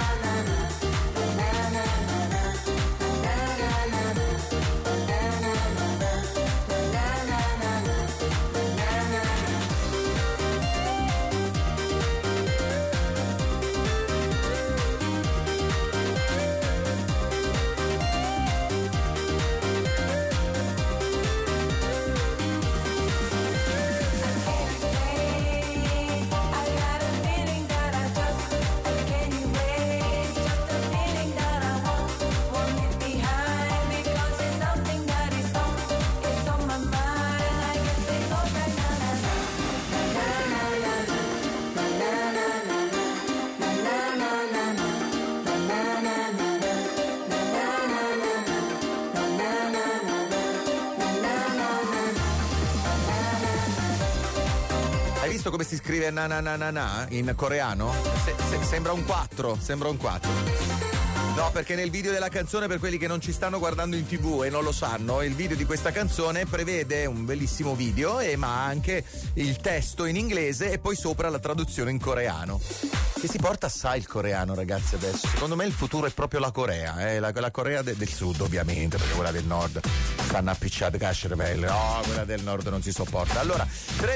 visto come si scrive na na na na na in coreano? Sembra un 4, No, perché nel video della canzone, per quelli che non ci stanno guardando in TV e non lo sanno, il video di questa canzone prevede un bellissimo video ma anche il testo in inglese e poi sopra la traduzione in coreano. Che si porta assai il coreano, ragazzi, adesso. Secondo me il futuro è proprio la Corea, la Corea del Sud, ovviamente, perché quella del Nord stanno appicciate a cervello. No, quella del Nord non si sopporta. Allora,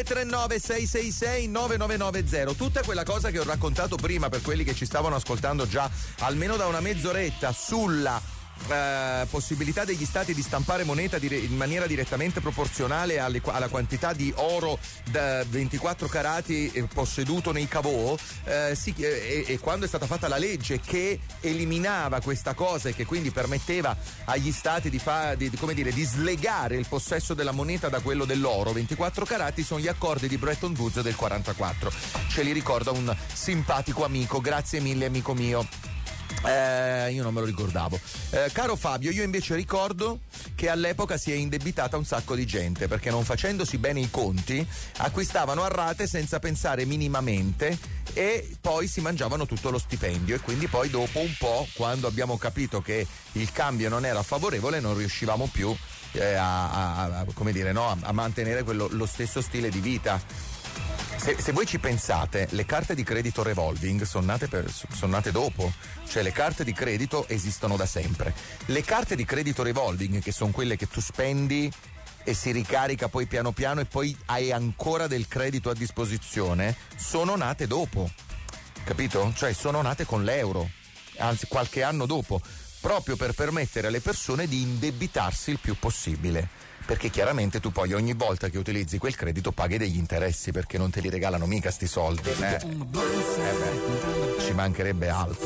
339-666-9990. Tutta quella cosa che ho raccontato prima per quelli che ci stavano ascoltando già almeno da una mezz'oretta sulla possibilità degli stati di stampare moneta in maniera direttamente proporzionale alla quantità di oro da 24 carati posseduto nei cavò, e quando è stata fatta la legge che eliminava questa cosa e che quindi permetteva agli stati di slegare il possesso della moneta da quello dell'oro 24 carati, sono gli accordi di Bretton Woods del 44. Ce li ricorda un simpatico amico, grazie mille amico mio. Io non me lo ricordavo. Caro Fabio, io invece ricordo che all'epoca si è indebitata un sacco di gente perché, non facendosi bene i conti, acquistavano a rate senza pensare minimamente e poi si mangiavano tutto lo stipendio, e quindi poi dopo un po', quando abbiamo capito che il cambio non era favorevole, non riuscivamo più a mantenere lo stesso stile di vita. Se voi ci pensate, le carte di credito revolving sono nate dopo, cioè le carte di credito esistono da sempre. Le carte di credito revolving, che sono quelle che tu spendi e si ricarica poi piano piano e poi hai ancora del credito a disposizione, sono nate dopo, capito? Cioè sono nate con l'euro, anzi qualche anno dopo, proprio per permettere alle persone di indebitarsi il più possibile. Perché chiaramente tu poi ogni volta che utilizzi quel credito paghi degli interessi, perché non te li regalano mica sti soldi. Ci mancherebbe altro.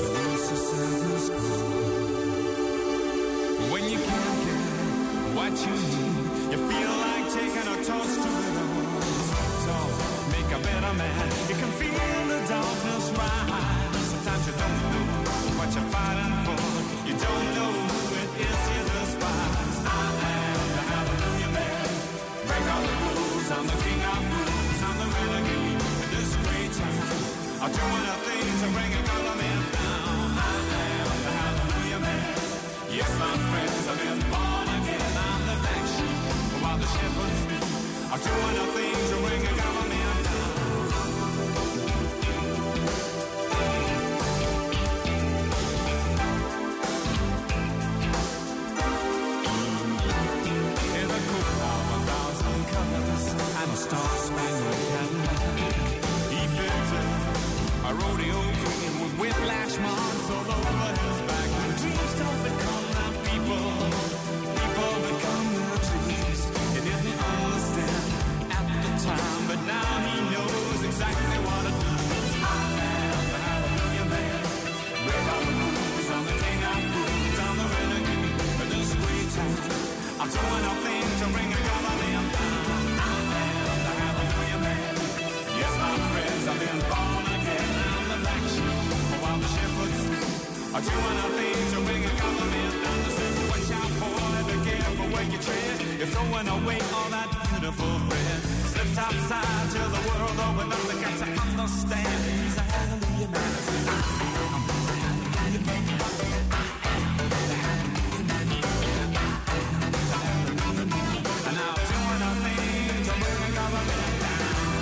When you can't get what you need, you feel like taking a toast to it all. So make a better man. You can feel the darkness rise. Sometimes you don't know what you're fighting for. You don't know who it is you despise. I am the Hallelujah Man. Break all the rules. I'm the king of rules. I'm the renegade in this great town. I'm doing a thing to bring a government down. I am the Hallelujah Man. Yes, my friends, I've been born again. I'm the black sheep while the shepherds sleep. I'm doing a thing to bring a government down. In the coat of 1,000 colors and a star-spangled Cadillac, he built a rodeo queen with whiplash marks all over his back. When dreams don't become the people become the dreams. He didn't understand at the time, but now he knows exactly what it means. I am the Hallelujah Man. Break all the rules. I'm the king of rules. I'm the renegade of this great town. I'm doing a thing to bring a government down. I am the Hallelujah Man. Yes, my friends, I've been born again. I'm the black sheep while the shepherds sleep. I'm doing a thing to bring a government down. To say, watch out, boy, be careful where you tread. You're throwing away all that beautiful bread. Slip topside till the world open up. They got to understand he's a Hallelujah Man. I am the Hallelujah Man. And I'm doing a thing to bring a government down.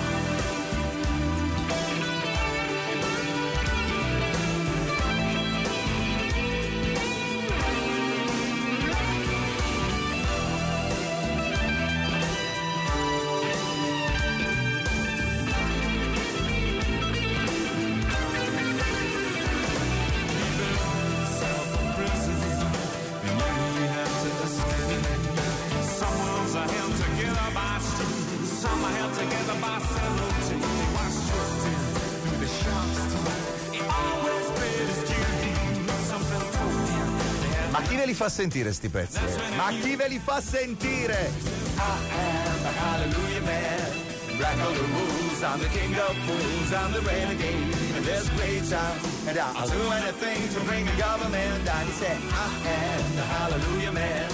Ma chi ve li fa sentire sti pezzi? Ma chi ve li fa sentire? I am the Hallelujah Man. Break all the rules. I'm the king of fools. I'm the renegade in this great town. And I'll do anything to bring the government down. He said, I am the Hallelujah Man.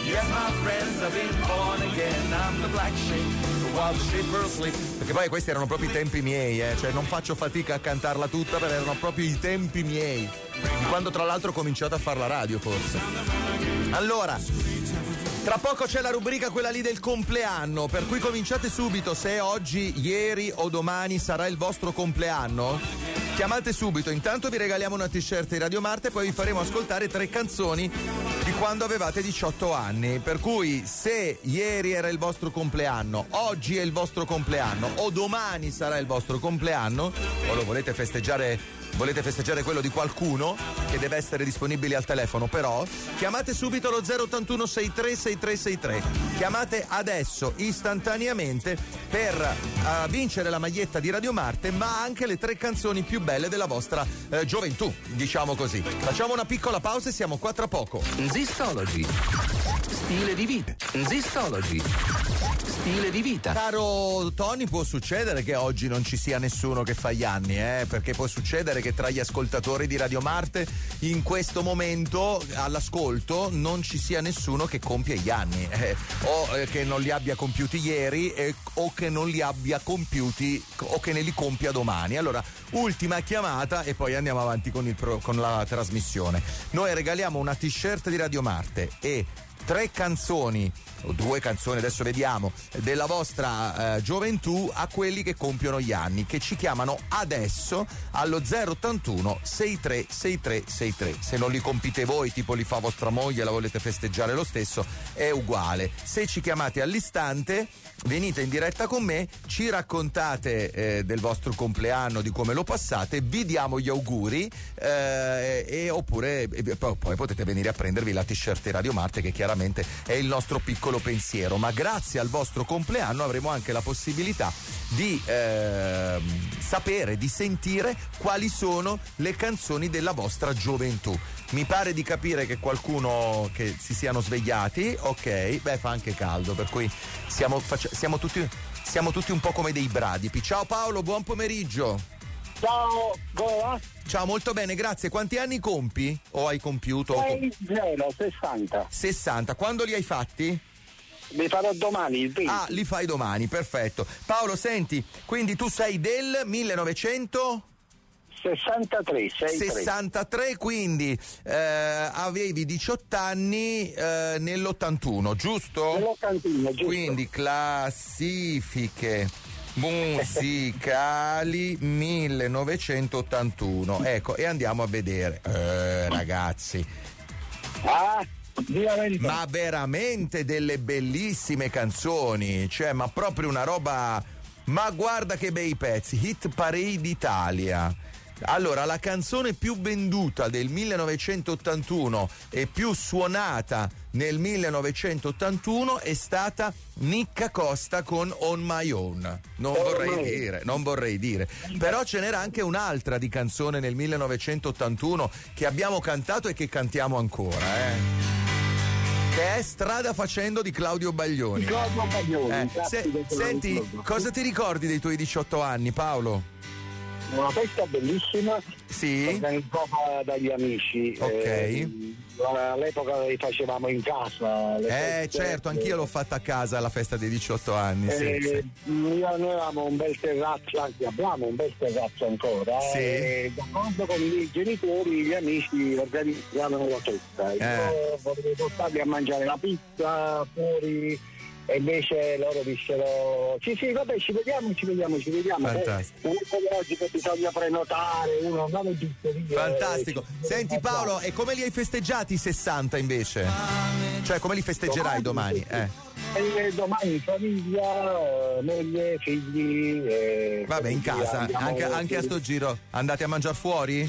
Yes, my friends, I've been born again. I'm the black sheep, while the sheep are asleep. Perché poi questi erano proprio i tempi miei, cioè non faccio fatica a cantarla tutta perché erano proprio i tempi miei. Quando tra l'altro ho cominciato a fare la radio, forse. Allora, tra poco c'è la rubrica quella lì del compleanno, per cui cominciate subito. Se oggi, ieri o domani sarà il vostro compleanno, chiamate subito. Intanto vi regaliamo una t-shirt di Radio Marte e poi vi faremo ascoltare 3 canzoni di quando avevate 18 anni. Per cui se ieri era il vostro compleanno, oggi è il vostro compleanno o domani sarà il vostro compleanno, o lo volete festeggiare quello di qualcuno che deve essere disponibile al telefono, però chiamate subito lo 081 63 6363. Chiamate adesso istantaneamente per vincere la maglietta di Radio Marte, ma anche le 3 canzoni più belle della vostra gioventù, diciamo così. Facciamo una piccola pausa e siamo qua tra poco. Zistology. Stile di vita. Zistology. Stile di vita. Caro Tony, può succedere che oggi non ci sia nessuno che fa gli anni, perché può succedere che tra gli ascoltatori di Radio Marte in questo momento all'ascolto non ci sia nessuno che compie gli anni, o che non li abbia compiuti ieri o che non li abbia compiuti o che ne li compia domani. Allora, ultima chiamata e poi andiamo avanti con la trasmissione. Noi regaliamo una t-shirt di Radio Marte e 3 canzoni o 2 canzoni, adesso vediamo, della vostra gioventù a quelli che compiono gli anni, che ci chiamano adesso allo 081 63 6363. Se non li compite voi, tipo li fa vostra moglie, la volete festeggiare lo stesso, è uguale. Se ci chiamate all'istante, venite in diretta con me, ci raccontate del vostro compleanno, di come lo passate, vi diamo gli auguri oppure poi potete venire a prendervi la t-shirt di Radio Marte, che chiaramente è il nostro piccolo pensiero, ma grazie al vostro compleanno avremo anche la possibilità di sapere, di sentire quali sono le canzoni della vostra gioventù. Mi pare di capire che qualcuno che si siano svegliati, ok, fa anche caldo, per cui siamo tutti un po' come dei bradipi. Ciao Paolo, buon pomeriggio. Ciao, come va? Ciao, molto bene, grazie. Quanti anni compi? O hai compiuto? 60. 60. Quando li hai fatti? Li farò domani, il 20. Ah, li fai domani, perfetto. Paolo, senti, quindi tu sei del 1963, quindi avevi 18 anni nell'81, giusto? Nell'81, giusto. Quindi classifiche musicali 1981. Ecco, e andiamo a vedere. Ragazzi. Ma veramente delle bellissime canzoni, cioè, ma proprio una roba, ma guarda che bei pezzi. Hit Parade Italia. Allora, la canzone più venduta del 1981 e più suonata nel 1981 è stata Nicca Costa con On My Own. Non vorrei dire. Però ce n'era anche un'altra di canzone nel 1981 che abbiamo cantato e che cantiamo ancora, che è Strada Facendo di Claudio Baglioni. Senti, cosa ti ricordi dei tuoi 18 anni, Paolo? Una festa bellissima, sì, organizzata dagli amici. Ok. All'epoca li facevamo in casa. Certo, anch'io l'ho fatta a casa la festa dei 18 anni. Noi avevamo un bel terrazzo, anzi abbiamo un bel terrazzo ancora. Sì. E d'accordo con i miei genitori, gli amici organizzavano la festa. Io volevo portarli a mangiare la pizza fuori. E invece loro dissero sì vabbè ci vediamo fantastico. Oggi che bisogna prenotare uno non è fantastico. Senti Paolo, e come li hai festeggiati i 60 invece? Cioè come li festeggerai domani? Domani in famiglia, moglie, figli. Vabbè, in casa, anche a sto giro andate a mangiare fuori?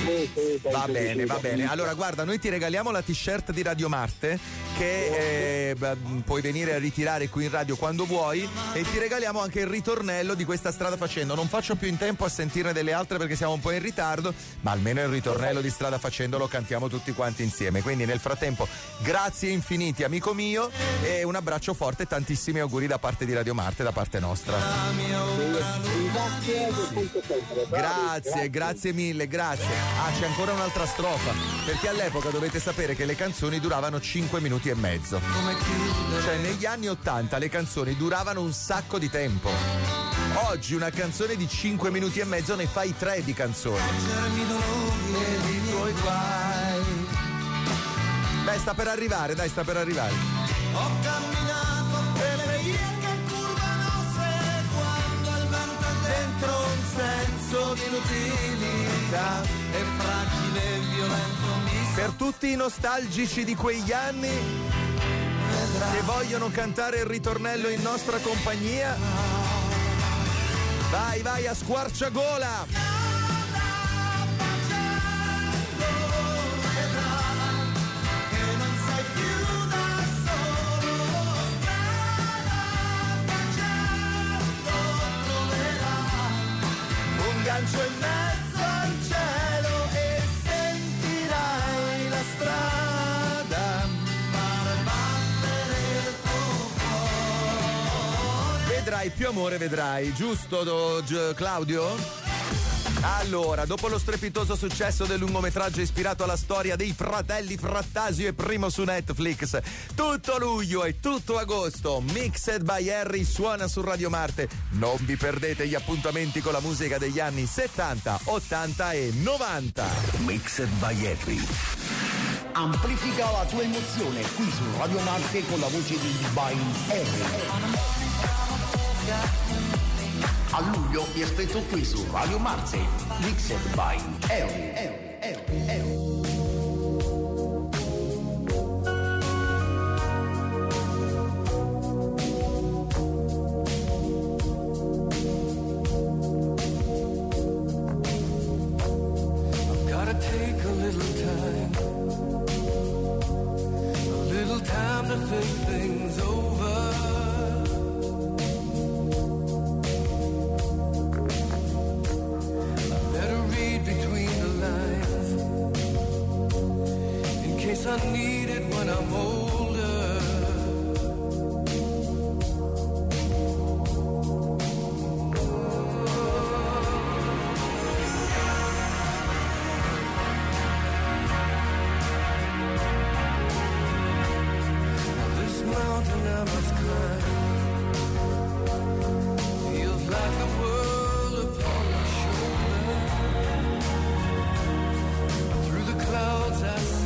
Va bene. Allora guarda, noi ti regaliamo la t-shirt di Radio Marte che che puoi venire a ritirare qui in radio quando vuoi, e ti regaliamo anche il ritornello di questa Strada Facendo. Non faccio più in tempo a sentirne delle altre perché siamo un po' in ritardo, ma almeno il ritornello di Strada Facendo lo cantiamo tutti quanti insieme. Quindi nel frattempo grazie infiniti amico mio, e un abbraccio forte e tantissimi auguri da parte di Radio Marte, da parte nostra. Grazie mille, grazie. C'è ancora un'altra strofa, perché all'epoca dovete sapere che le canzoni duravano 5 minuti e mezzo. Cioè negli anni 80 le canzoni duravano un sacco di tempo. Oggi una canzone di 5 minuti e mezzo ne fai 3 di canzoni. Dai, sta per arrivare. Ho camminato per le vie che curvano seguendo il vento dentro un senso di inutilità e fragile e violento Per tutti i nostalgici di quegli anni che vogliono cantare il ritornello in nostra compagnia, vai a squarciagola! Gancio in mezzo al cielo e sentirai la strada fare battere il tuo cuore. Vedrai più amore, vedrai, giusto Claudio? Allora, dopo lo strepitoso successo del lungometraggio ispirato alla storia dei fratelli Frattasio e Primo su Netflix, tutto luglio e tutto agosto Mixed by Harry suona su Radio Marte. Non vi perdete gli appuntamenti con la musica degli anni 70, 80 e 90. Mixed by Harry. Amplifica la tua emozione qui su Radio Marte con la voce di Divine Harry. A luglio vi aspetto qui su Radio Marte, Mixed by Harry. I've gotta take a little time to think things over. I need it when I'm older. Now this mountain I must climb feels like the world upon my shoulder. Through the clouds I see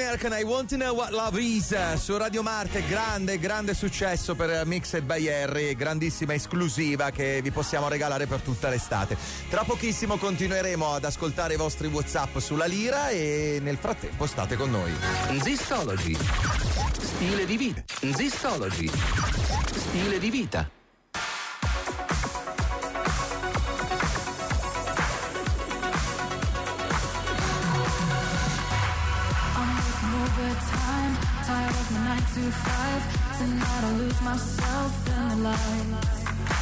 American, I Want to Know What Love Is su Radio Marte, grande successo per Mixed by Harry, grandissima esclusiva che vi possiamo regalare per tutta l'estate. Tra pochissimo continueremo ad ascoltare i vostri WhatsApp sulla Lira e nel frattempo state con noi. Zistology, stile di vita. Zistology, stile di vita. Time, tired of the 9 to 5. Tonight I lose myself in the lights.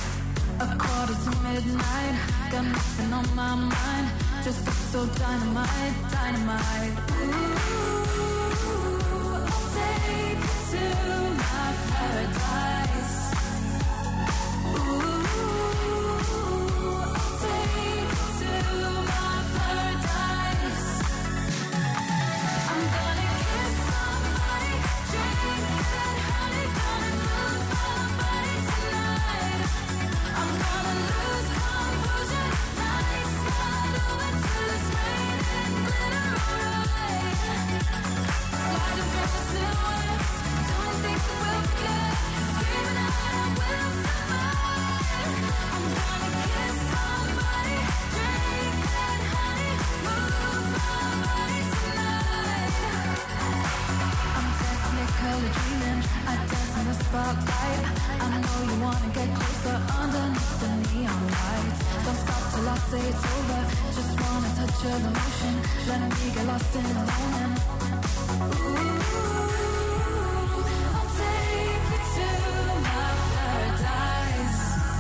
1:45 got nothing on my mind. Just so dynamite. Ooh, I'll take you to my paradise. Ooh, I'll take you to my paradise. I'm gonna kiss somebody, drink that honey, gonna move my body tonight. I'm gonna lose composure, nights not over till it's raining glitter, alright. Slide and dress in words, don't think that we'll forget. Screaming out, I will survive. I'm gonna kiss somebody, drink that honey, move my body tonight. I'm technically dreaming, I dance in the spotlight. I know you wanna get closer underneath the neon lights. Don't stop till I say it's over, just wanna touch your emotion. Let me get lost in the moment. Ooh, I'll take you to my paradise.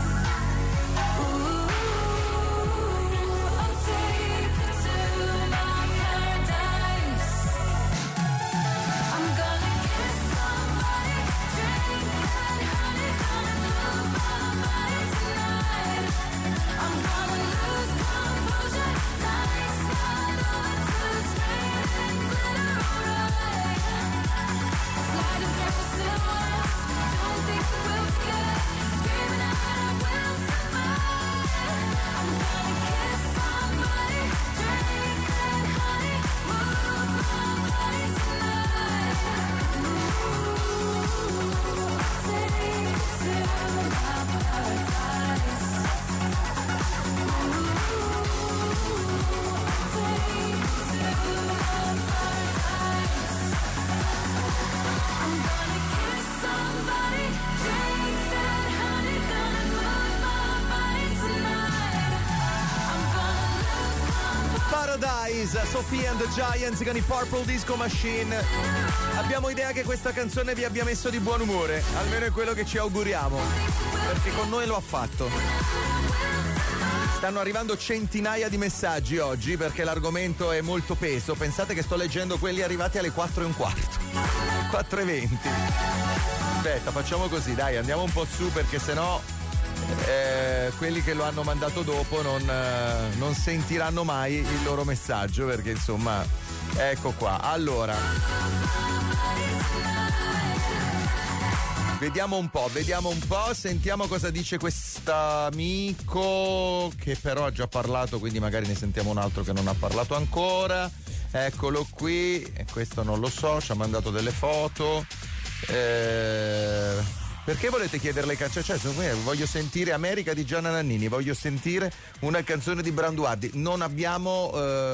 Ooh, I'll take you to my paradise. I'm gonna kiss somebody, drink that honey, gonna move my body tonight. I'm gonna lose composure, nights not over till it's raining glitter, alright. Slide and dress in words, don't think that we'll forget. Screaming out, I will survive. I'm gonna kiss somebody, drink that honey, move my body tonight. Paradise, Sophie and the Giants con i Purple Disco Machine. Abbiamo idea che questa canzone vi abbia messo di buon umore, almeno è quello che ci auguriamo, perché con noi lo ha fatto. Stanno arrivando centinaia di messaggi oggi perché l'argomento è molto peso. Pensate che sto leggendo quelli arrivati alle 4:15, 4:20. Aspetta, facciamo così, dai, andiamo un po' su perché sennò quelli che lo hanno mandato dopo non sentiranno mai il loro messaggio, perché insomma, ecco qua. Allora, vediamo un po', sentiamo cosa dice quest'amico che però ha già parlato, quindi magari ne sentiamo un altro che non ha parlato ancora. Eccolo qui, e questo non lo so, ci ha mandato delle foto. Perché volete chiederle cioè, voglio sentire America di Gianna Nannini, voglio sentire una canzone di Branduardi. Non abbiamo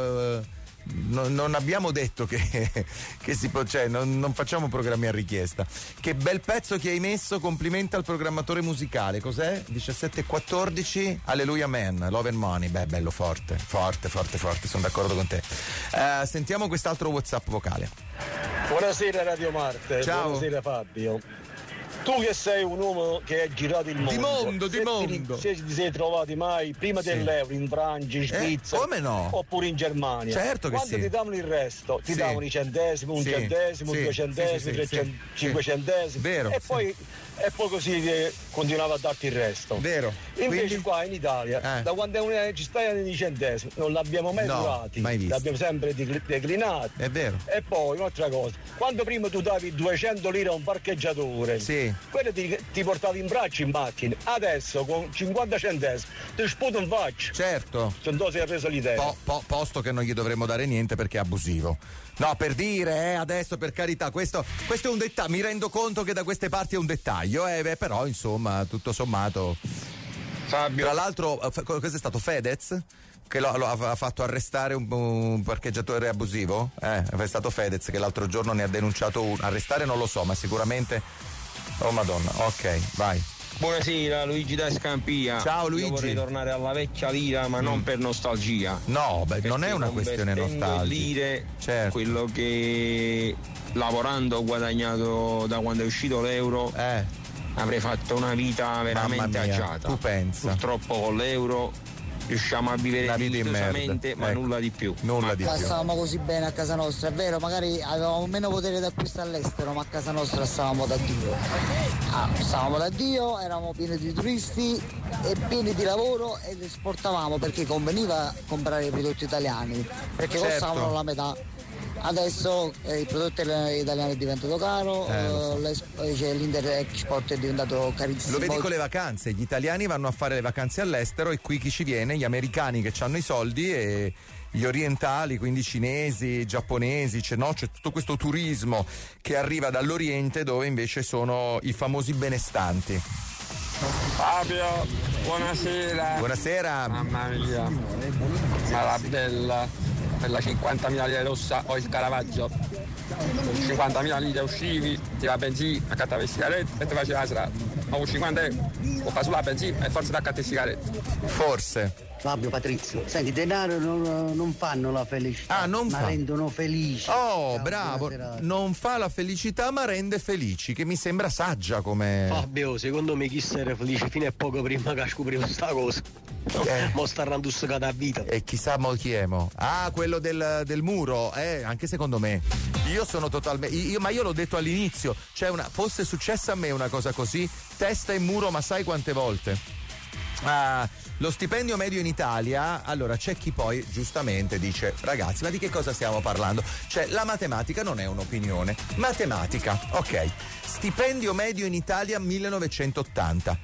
detto che si può, cioè non facciamo programmi a richiesta. Che bel pezzo che hai messo, complimenti al programmatore musicale. Cos'è? 17:14, Alleluia Man, Love and Money. Beh, bello forte, sono d'accordo con te. Sentiamo quest'altro WhatsApp vocale. Buonasera Radio Marte. Ciao. Buonasera Fabio. Tu che sei un uomo che hai girato il mondo, di mondo. Se ti sei trovati mai prima dell'euro in Francia, in Svizzera, come no? Oppure in Germania? Certo che quando sì. ti davano il resto, ti davano i centesimi, un centesimo, due centesimi, 5 centesimi. Vero. E poi così continuava a darti il resto. Vero. Invece Quindi? qua in Italia, da quando ci stai nei centesimi, non l'abbiamo mai durati. Mai visto. L'abbiamo sempre declinati. È vero. E poi un'altra cosa, quando prima tu davi 200 lire a un parcheggiatore, quello ti portavi in braccio in macchina, adesso con 50 centesimi ti sputo in faccia. Certo. Se non si è preso l'idea. Posto che non gli dovremmo dare niente perché è abusivo. No, per dire, adesso per carità, questo è un dettaglio, mi rendo conto che da queste parti è un dettaglio, però insomma, tutto sommato. Fabio. Tra l'altro, questo è stato Fedez? Che lo ha fatto arrestare un parcheggiatore abusivo? È stato Fedez che l'altro giorno ne ha denunciato uno. Arrestare non lo so, ma sicuramente. Oh madonna, ok, vai. Buonasera, Luigi da Scampia. Ciao Luigi. Io vorrei tornare alla vecchia lira, ma non per nostalgia. No, non è una questione nostalgica. Lire, certo. Quello che lavorando ho guadagnato da quando è uscito l'euro, avrei fatto una vita veramente agiata. Tu pensa. Purtroppo con l'euro riusciamo a vivere dignitosamente, ma nulla di più. Stavamo così bene a casa nostra, è vero, magari avevamo meno potere d'acquisto all'estero, ma a casa nostra stavamo da Dio. Stavamo da Dio, eravamo pieni di turisti e pieni di lavoro ed esportavamo perché conveniva comprare i prodotti italiani, perché costavano la metà. Adesso il prodotto italiano è diventato caro, l'Inter-Export è diventato carissimo. Lo vedi con le vacanze, gli italiani vanno a fare le vacanze all'estero e qui chi ci viene? Gli americani che hanno i soldi e gli orientali, quindi cinesi, giapponesi, c'è tutto questo turismo che arriva dall'Oriente dove invece sono i famosi benestanti. Fabio, buonasera. Buonasera. Mamma mia, ma la bella. Per la 50.000 lire rossa o il Caravaggio, 50.000 lire uscivi, ti va benzina, accattavi le sigarette e ti facevi la serata. Ma con 50 euro può fare sulla benzina e forse ti accattavi le sigarette. Forse. Fabio, Patrizio, senti, denaro non fanno la felicità, ma rendono felici. Oh, bravo, non fa la felicità ma rende felici, che mi sembra saggia come. Fabio, secondo me chi essere felice fino a poco prima che scopriamo sta cosa. Mo sta randussicata a vita. E chissà mo chi è mo. Quello del muro, anche secondo me. Io sono totalmente. Ma io l'ho detto all'inizio, fosse successa a me una cosa così, testa in muro, ma sai quante volte? Lo stipendio medio in Italia, allora c'è chi poi giustamente dice: ragazzi, ma di che cosa stiamo parlando? Cioè, la matematica non è un'opinione. Matematica, ok. Stipendio medio in Italia 1980,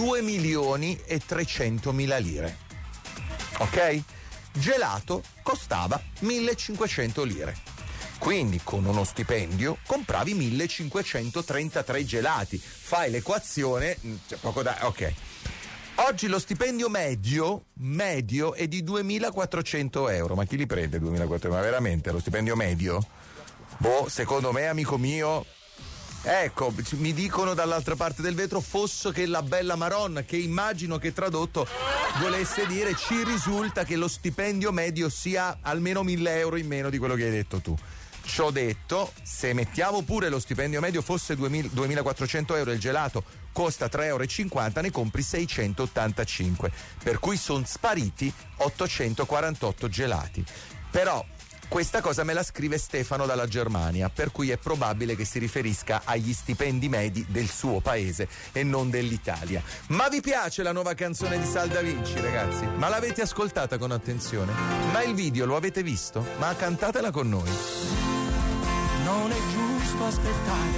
2.300.000 lire. Ok? Gelato costava 1.500 lire. Quindi con uno stipendio compravi 1.533 gelati. Fai l'equazione, c'è poco da. Ok. Oggi lo stipendio medio è di 2.400 euro. Ma chi li prende 2.400? Ma veramente lo stipendio medio? Secondo me, amico mio. Ecco, mi dicono dall'altra parte del vetro fosse che la bella Maronna, che immagino che tradotto volesse dire: ci risulta che lo stipendio medio sia almeno 1.000 euro in meno di quello che hai detto tu. Ciò detto, se mettiamo pure lo stipendio medio fosse 2.400 euro e il gelato costa 3,50 euro, ne compri 685, per cui sono spariti 848 gelati. Però questa cosa me la scrive Stefano dalla Germania, per cui è probabile che si riferisca agli stipendi medi del suo paese e non dell'Italia. Ma vi piace la nuova canzone di Sal Da Vinci, ragazzi? Ma l'avete ascoltata con attenzione? Ma il video lo avete visto? Ma cantatela con noi. Non è giusto aspettare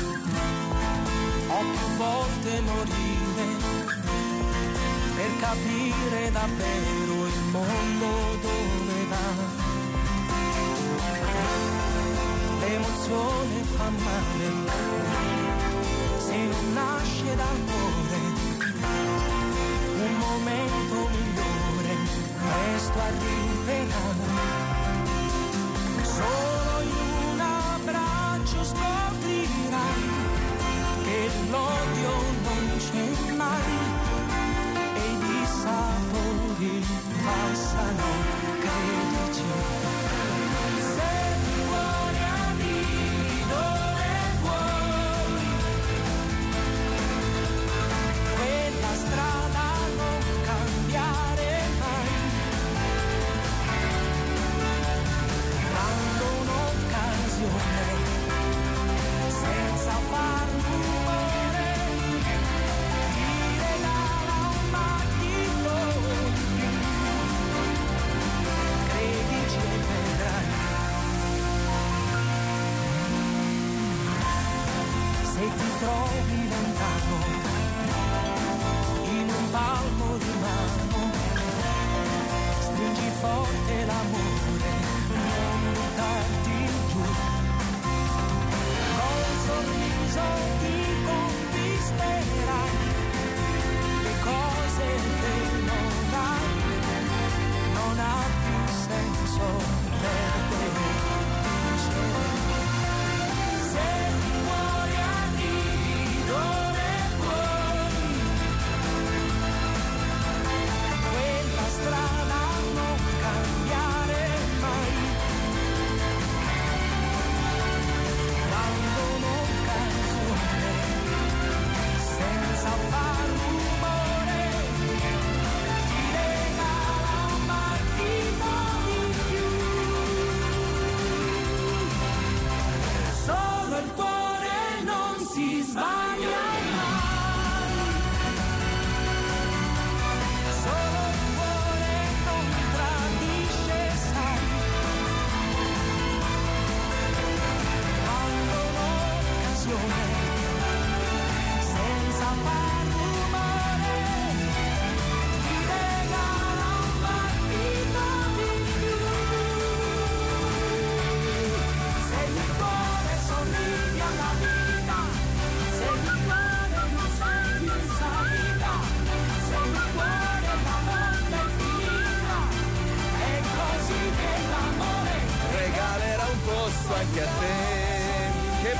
o più volte morire per capire davvero il mondo dove va. L'emozione fa male se non nasce dal cuore. Un momento migliore presto arriverà. Solo in un abbraccio scoprirai che l'odio non c'è mai e i sapori passano, credici. Se ti vuoi amici dove vuoi,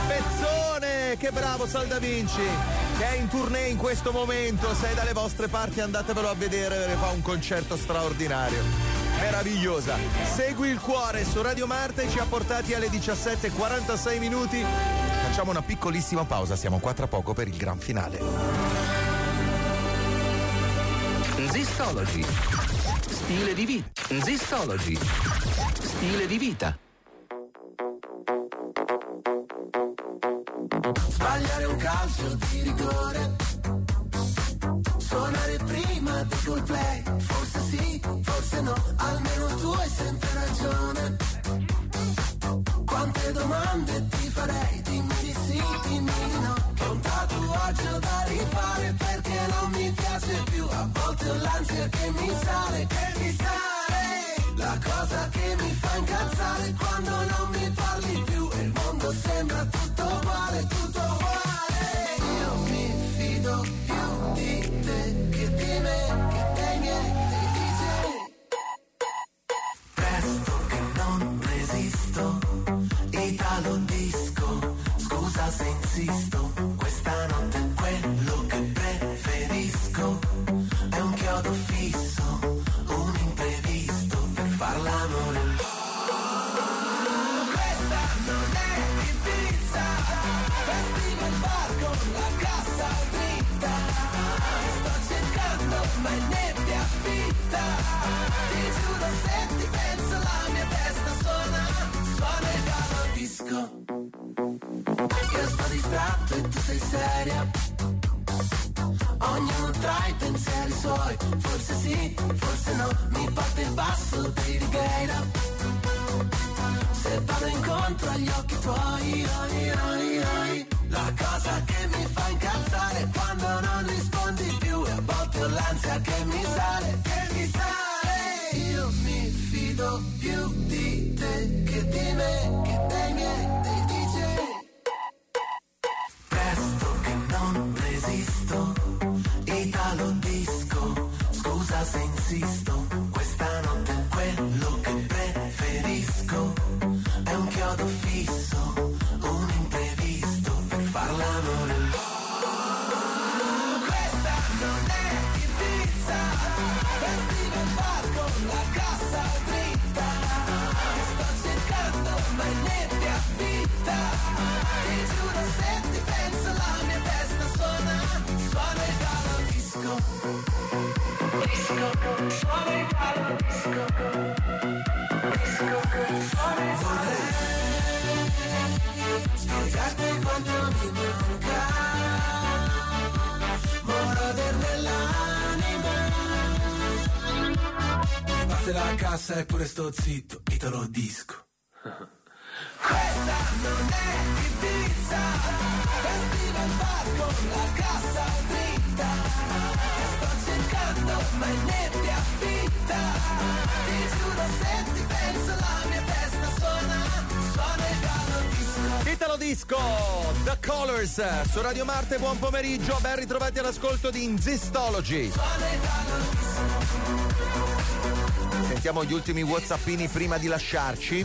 Pezzone, che bravo Sal Da Vinci, che è in tournée in questo momento. Se è dalle vostre parti andatevelo a vedere, fa un concerto straordinario, meravigliosa. Segui il cuore su Radio Marte, ci ha portati alle 17:46 minuti. Facciamo una piccolissima pausa, siamo qua tra poco per il gran finale. Zistology, stile di vita. Zistology, stile di vita. Sbagliare un calcio di rigore, suonare prima di Coldplay, forse sì, forse no, almeno tu hai sempre ragione. Quante domande ti farei, dimmi di sì, dimmi di no, che un tatuaggio da rifare perché non mi piace più, a volte ho l'ansia che mi sale, la cosa che mi fa incazzare quando non mi parli più e il mondo sembra tutto uguale, tutto uguale. Io mi fido più di te che di me, che dei miei, dei DJ. Presto che non resisto, Italo disco, scusa se insisto, questa notte è quello che preferisco, è un chiodo fisso, un imprevisto per far l'amore. Questa non è Ibiza, festival bar con la cassa dritta, sto cercando ma è nebbia fitta, ti giuro se ti penso la mia testa suona Italo disco. Io sto distratto e tu sei seria, ognuno tra i pensieri suoi, forse sì, forse no, mi parte il basso dei Righeira, se vado incontro agli occhi tuoi, la cosa che mi fa incazzare quando non rispondi più e a volte ho l'ansia che mi sale, io mi fido più di te che di me, che dei miei, dei DJ. Presto che non resisto, Italo disco, scusa se insisto, questa notte è quello che preferisco, è un chiodo fisso, un imprevisto per far l'amore. Questa non è Ibiza, festival bar con la cassa dritta, sto cercando ma è nebbia fitta, ti giuro se ti penso la mia testa suona Italo disco, suona Italo disco, vorrei spiegarti quanto mi manca, moroder nell'anima, mi parte la cassa eppure sto zitto, Italo disco. Questa non è Ibiza, festival bar con la cassa dritta, sto cercando ma è nebbia fitta, ti giuro se ti penso la mia testa suona Italo disco. Italo disco, The Colors su Radio Marte, buon pomeriggio, ben ritrovati all'ascolto di Zistology. Sentiamo gli ultimi whatsappini prima di lasciarci.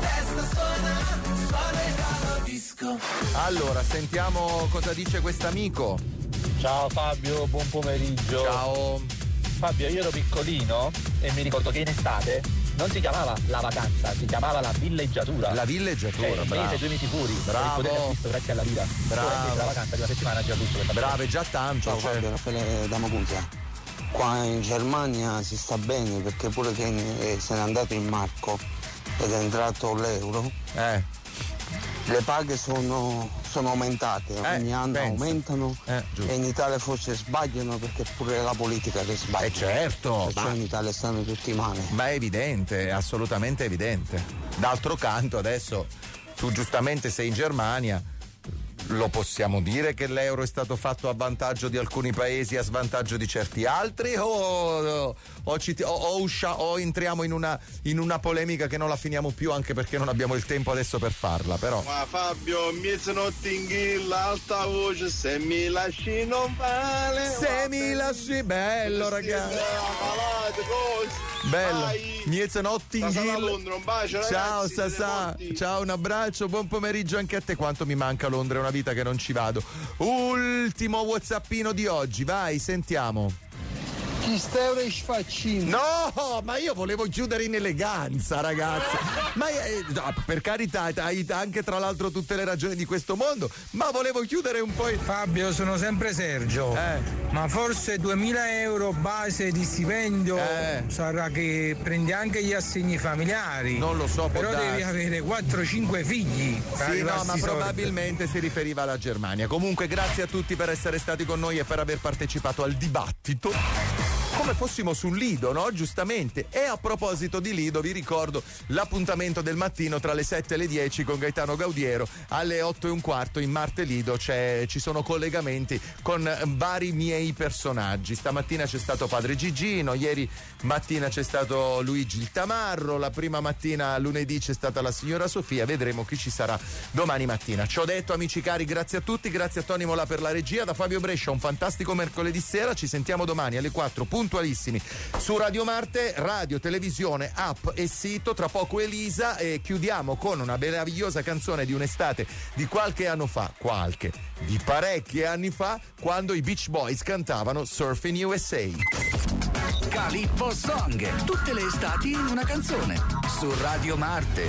Allora, sentiamo cosa dice quest'amico. Ciao Fabio, buon pomeriggio. Ciao. Fabio, io ero piccolino e mi ricordo che in estate non si chiamava la vacanza, si chiamava la villeggiatura. La villeggiatura, cioè, bravo. Un mese, 2 mesi fuori, bravo. per poter acquisto grazie alla lira. Bravo. La vacanza di una settimana già tutto. Bravo, è già tanto. Ciao Fabio, Raffaele da Mapunza. Qua in Germania si sta bene perché pure che se n'è andato in marco ed è entrato l'euro. Le paghe sono aumentate, ogni anno aumentano e in Italia forse sbagliano perché pure la politica che sbaglia. Certo. Perciò in Italia stanno tutti male. Ma è evidente, è assolutamente evidente. D'altro canto adesso tu giustamente sei in Germania, lo possiamo dire che l'euro è stato fatto a vantaggio di alcuni paesi e a svantaggio di certi altri o entriamo in una polemica che non la finiamo più anche perché non abbiamo il tempo adesso per farla, però. Ma Fabio, mezzanotte in ghilla, alta voce, se mi lasci non vale. Se mi lasci, bello ragazzi. Bello. Miezza Nottingham. Un bacio, ragazzi, ciao Sasà, ciao, un abbraccio, buon pomeriggio anche a te. Quanto mi manca Londra, è una vita che non ci vado. Ultimo whatsappino di oggi, vai, sentiamo. Chi sta sfaccino? No, ma io volevo chiudere in eleganza, ragazzi. Ma no, per carità, hai anche tra l'altro tutte le ragioni di questo mondo, ma volevo chiudere un po'. Fabio, sono sempre Sergio. Ma forse 2.000 euro base di stipendio sarà che prendi anche gli assegni familiari. Non lo so, però devi avere 4-5 figli. Sì, no, ma probabilmente si riferiva alla Germania. Comunque, grazie a tutti per essere stati con noi e per aver partecipato al dibattito. Come fossimo sul Lido, no? Giustamente. E a proposito di Lido, vi ricordo l'appuntamento del mattino tra le 7 e le 10 con Gaetano Gaudiero. Alle 8:15 in Marte Lido ci sono collegamenti con vari miei personaggi. Stamattina c'è stato Padre Gigino, ieri mattina c'è stato Luigi il Tamarro, la prima mattina lunedì c'è stata la signora Sofia. Vedremo chi ci sarà domani mattina. Ci ho detto, amici cari, grazie a tutti, grazie a Tony Mola per la regia. Da Fabio Brescia un fantastico mercoledì sera, ci sentiamo domani alle 4 puntualissimi su Radio Marte, radio, televisione, app e sito. Tra poco Elisa e chiudiamo con una meravigliosa canzone di un'estate di qualche anno fa, di parecchi anni fa, quando i Beach Boys cantavano Surfing USA. Calippo Song, tutte le estati in una canzone su Radio Marte.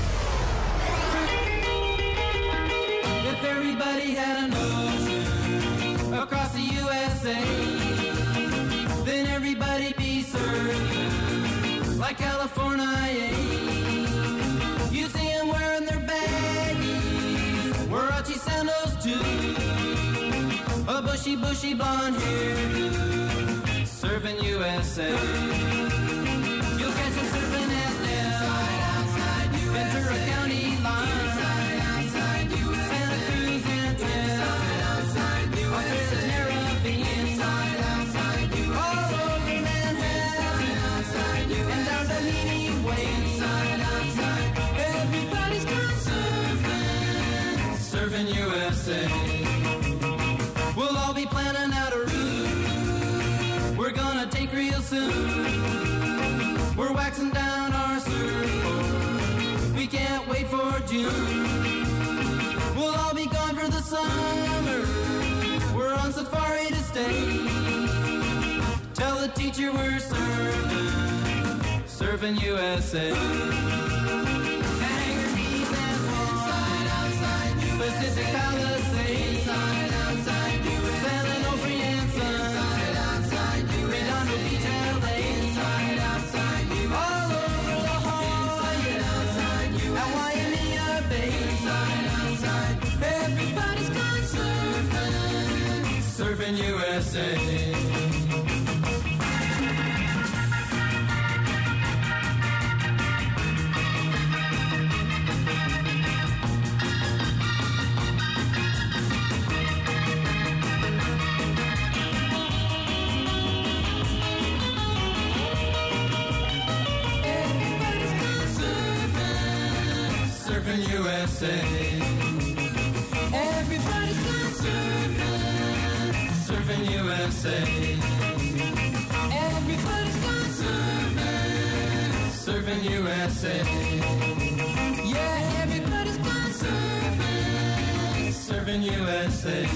If everybody had an ocean across the USA, then everybody'd be served like California. You see them wearing their baggies, Warachi sandals too, a bushy blonde hair, serving USA. You'll catch them surfing at Del, Ventura County line, Santa Cruz and Del, Australia's Caribbean, all over Manhattan, and down Tahiti Way. Everybody's gone surfing, surfing USA. We'll all be planning out a route we're gonna take real soon. We're waxing down our surfboard, we can't wait for June. We'll all be gone for the summer, we're on safari to stay. Tell the teacher we're surfing, surfing USA. Hangar Keys and Swan, Pacific Palisades, San Onofre and Sun, Redondo Beach, LA, all over La Jolla, and Waimea Bay. Everybody's gone surfing, surfing USA. Surfing USA. Everybody's gone surfing, surfing USA. Everybody's gone surfing, surfing USA. Yeah, everybody's gone surfing, surfing USA.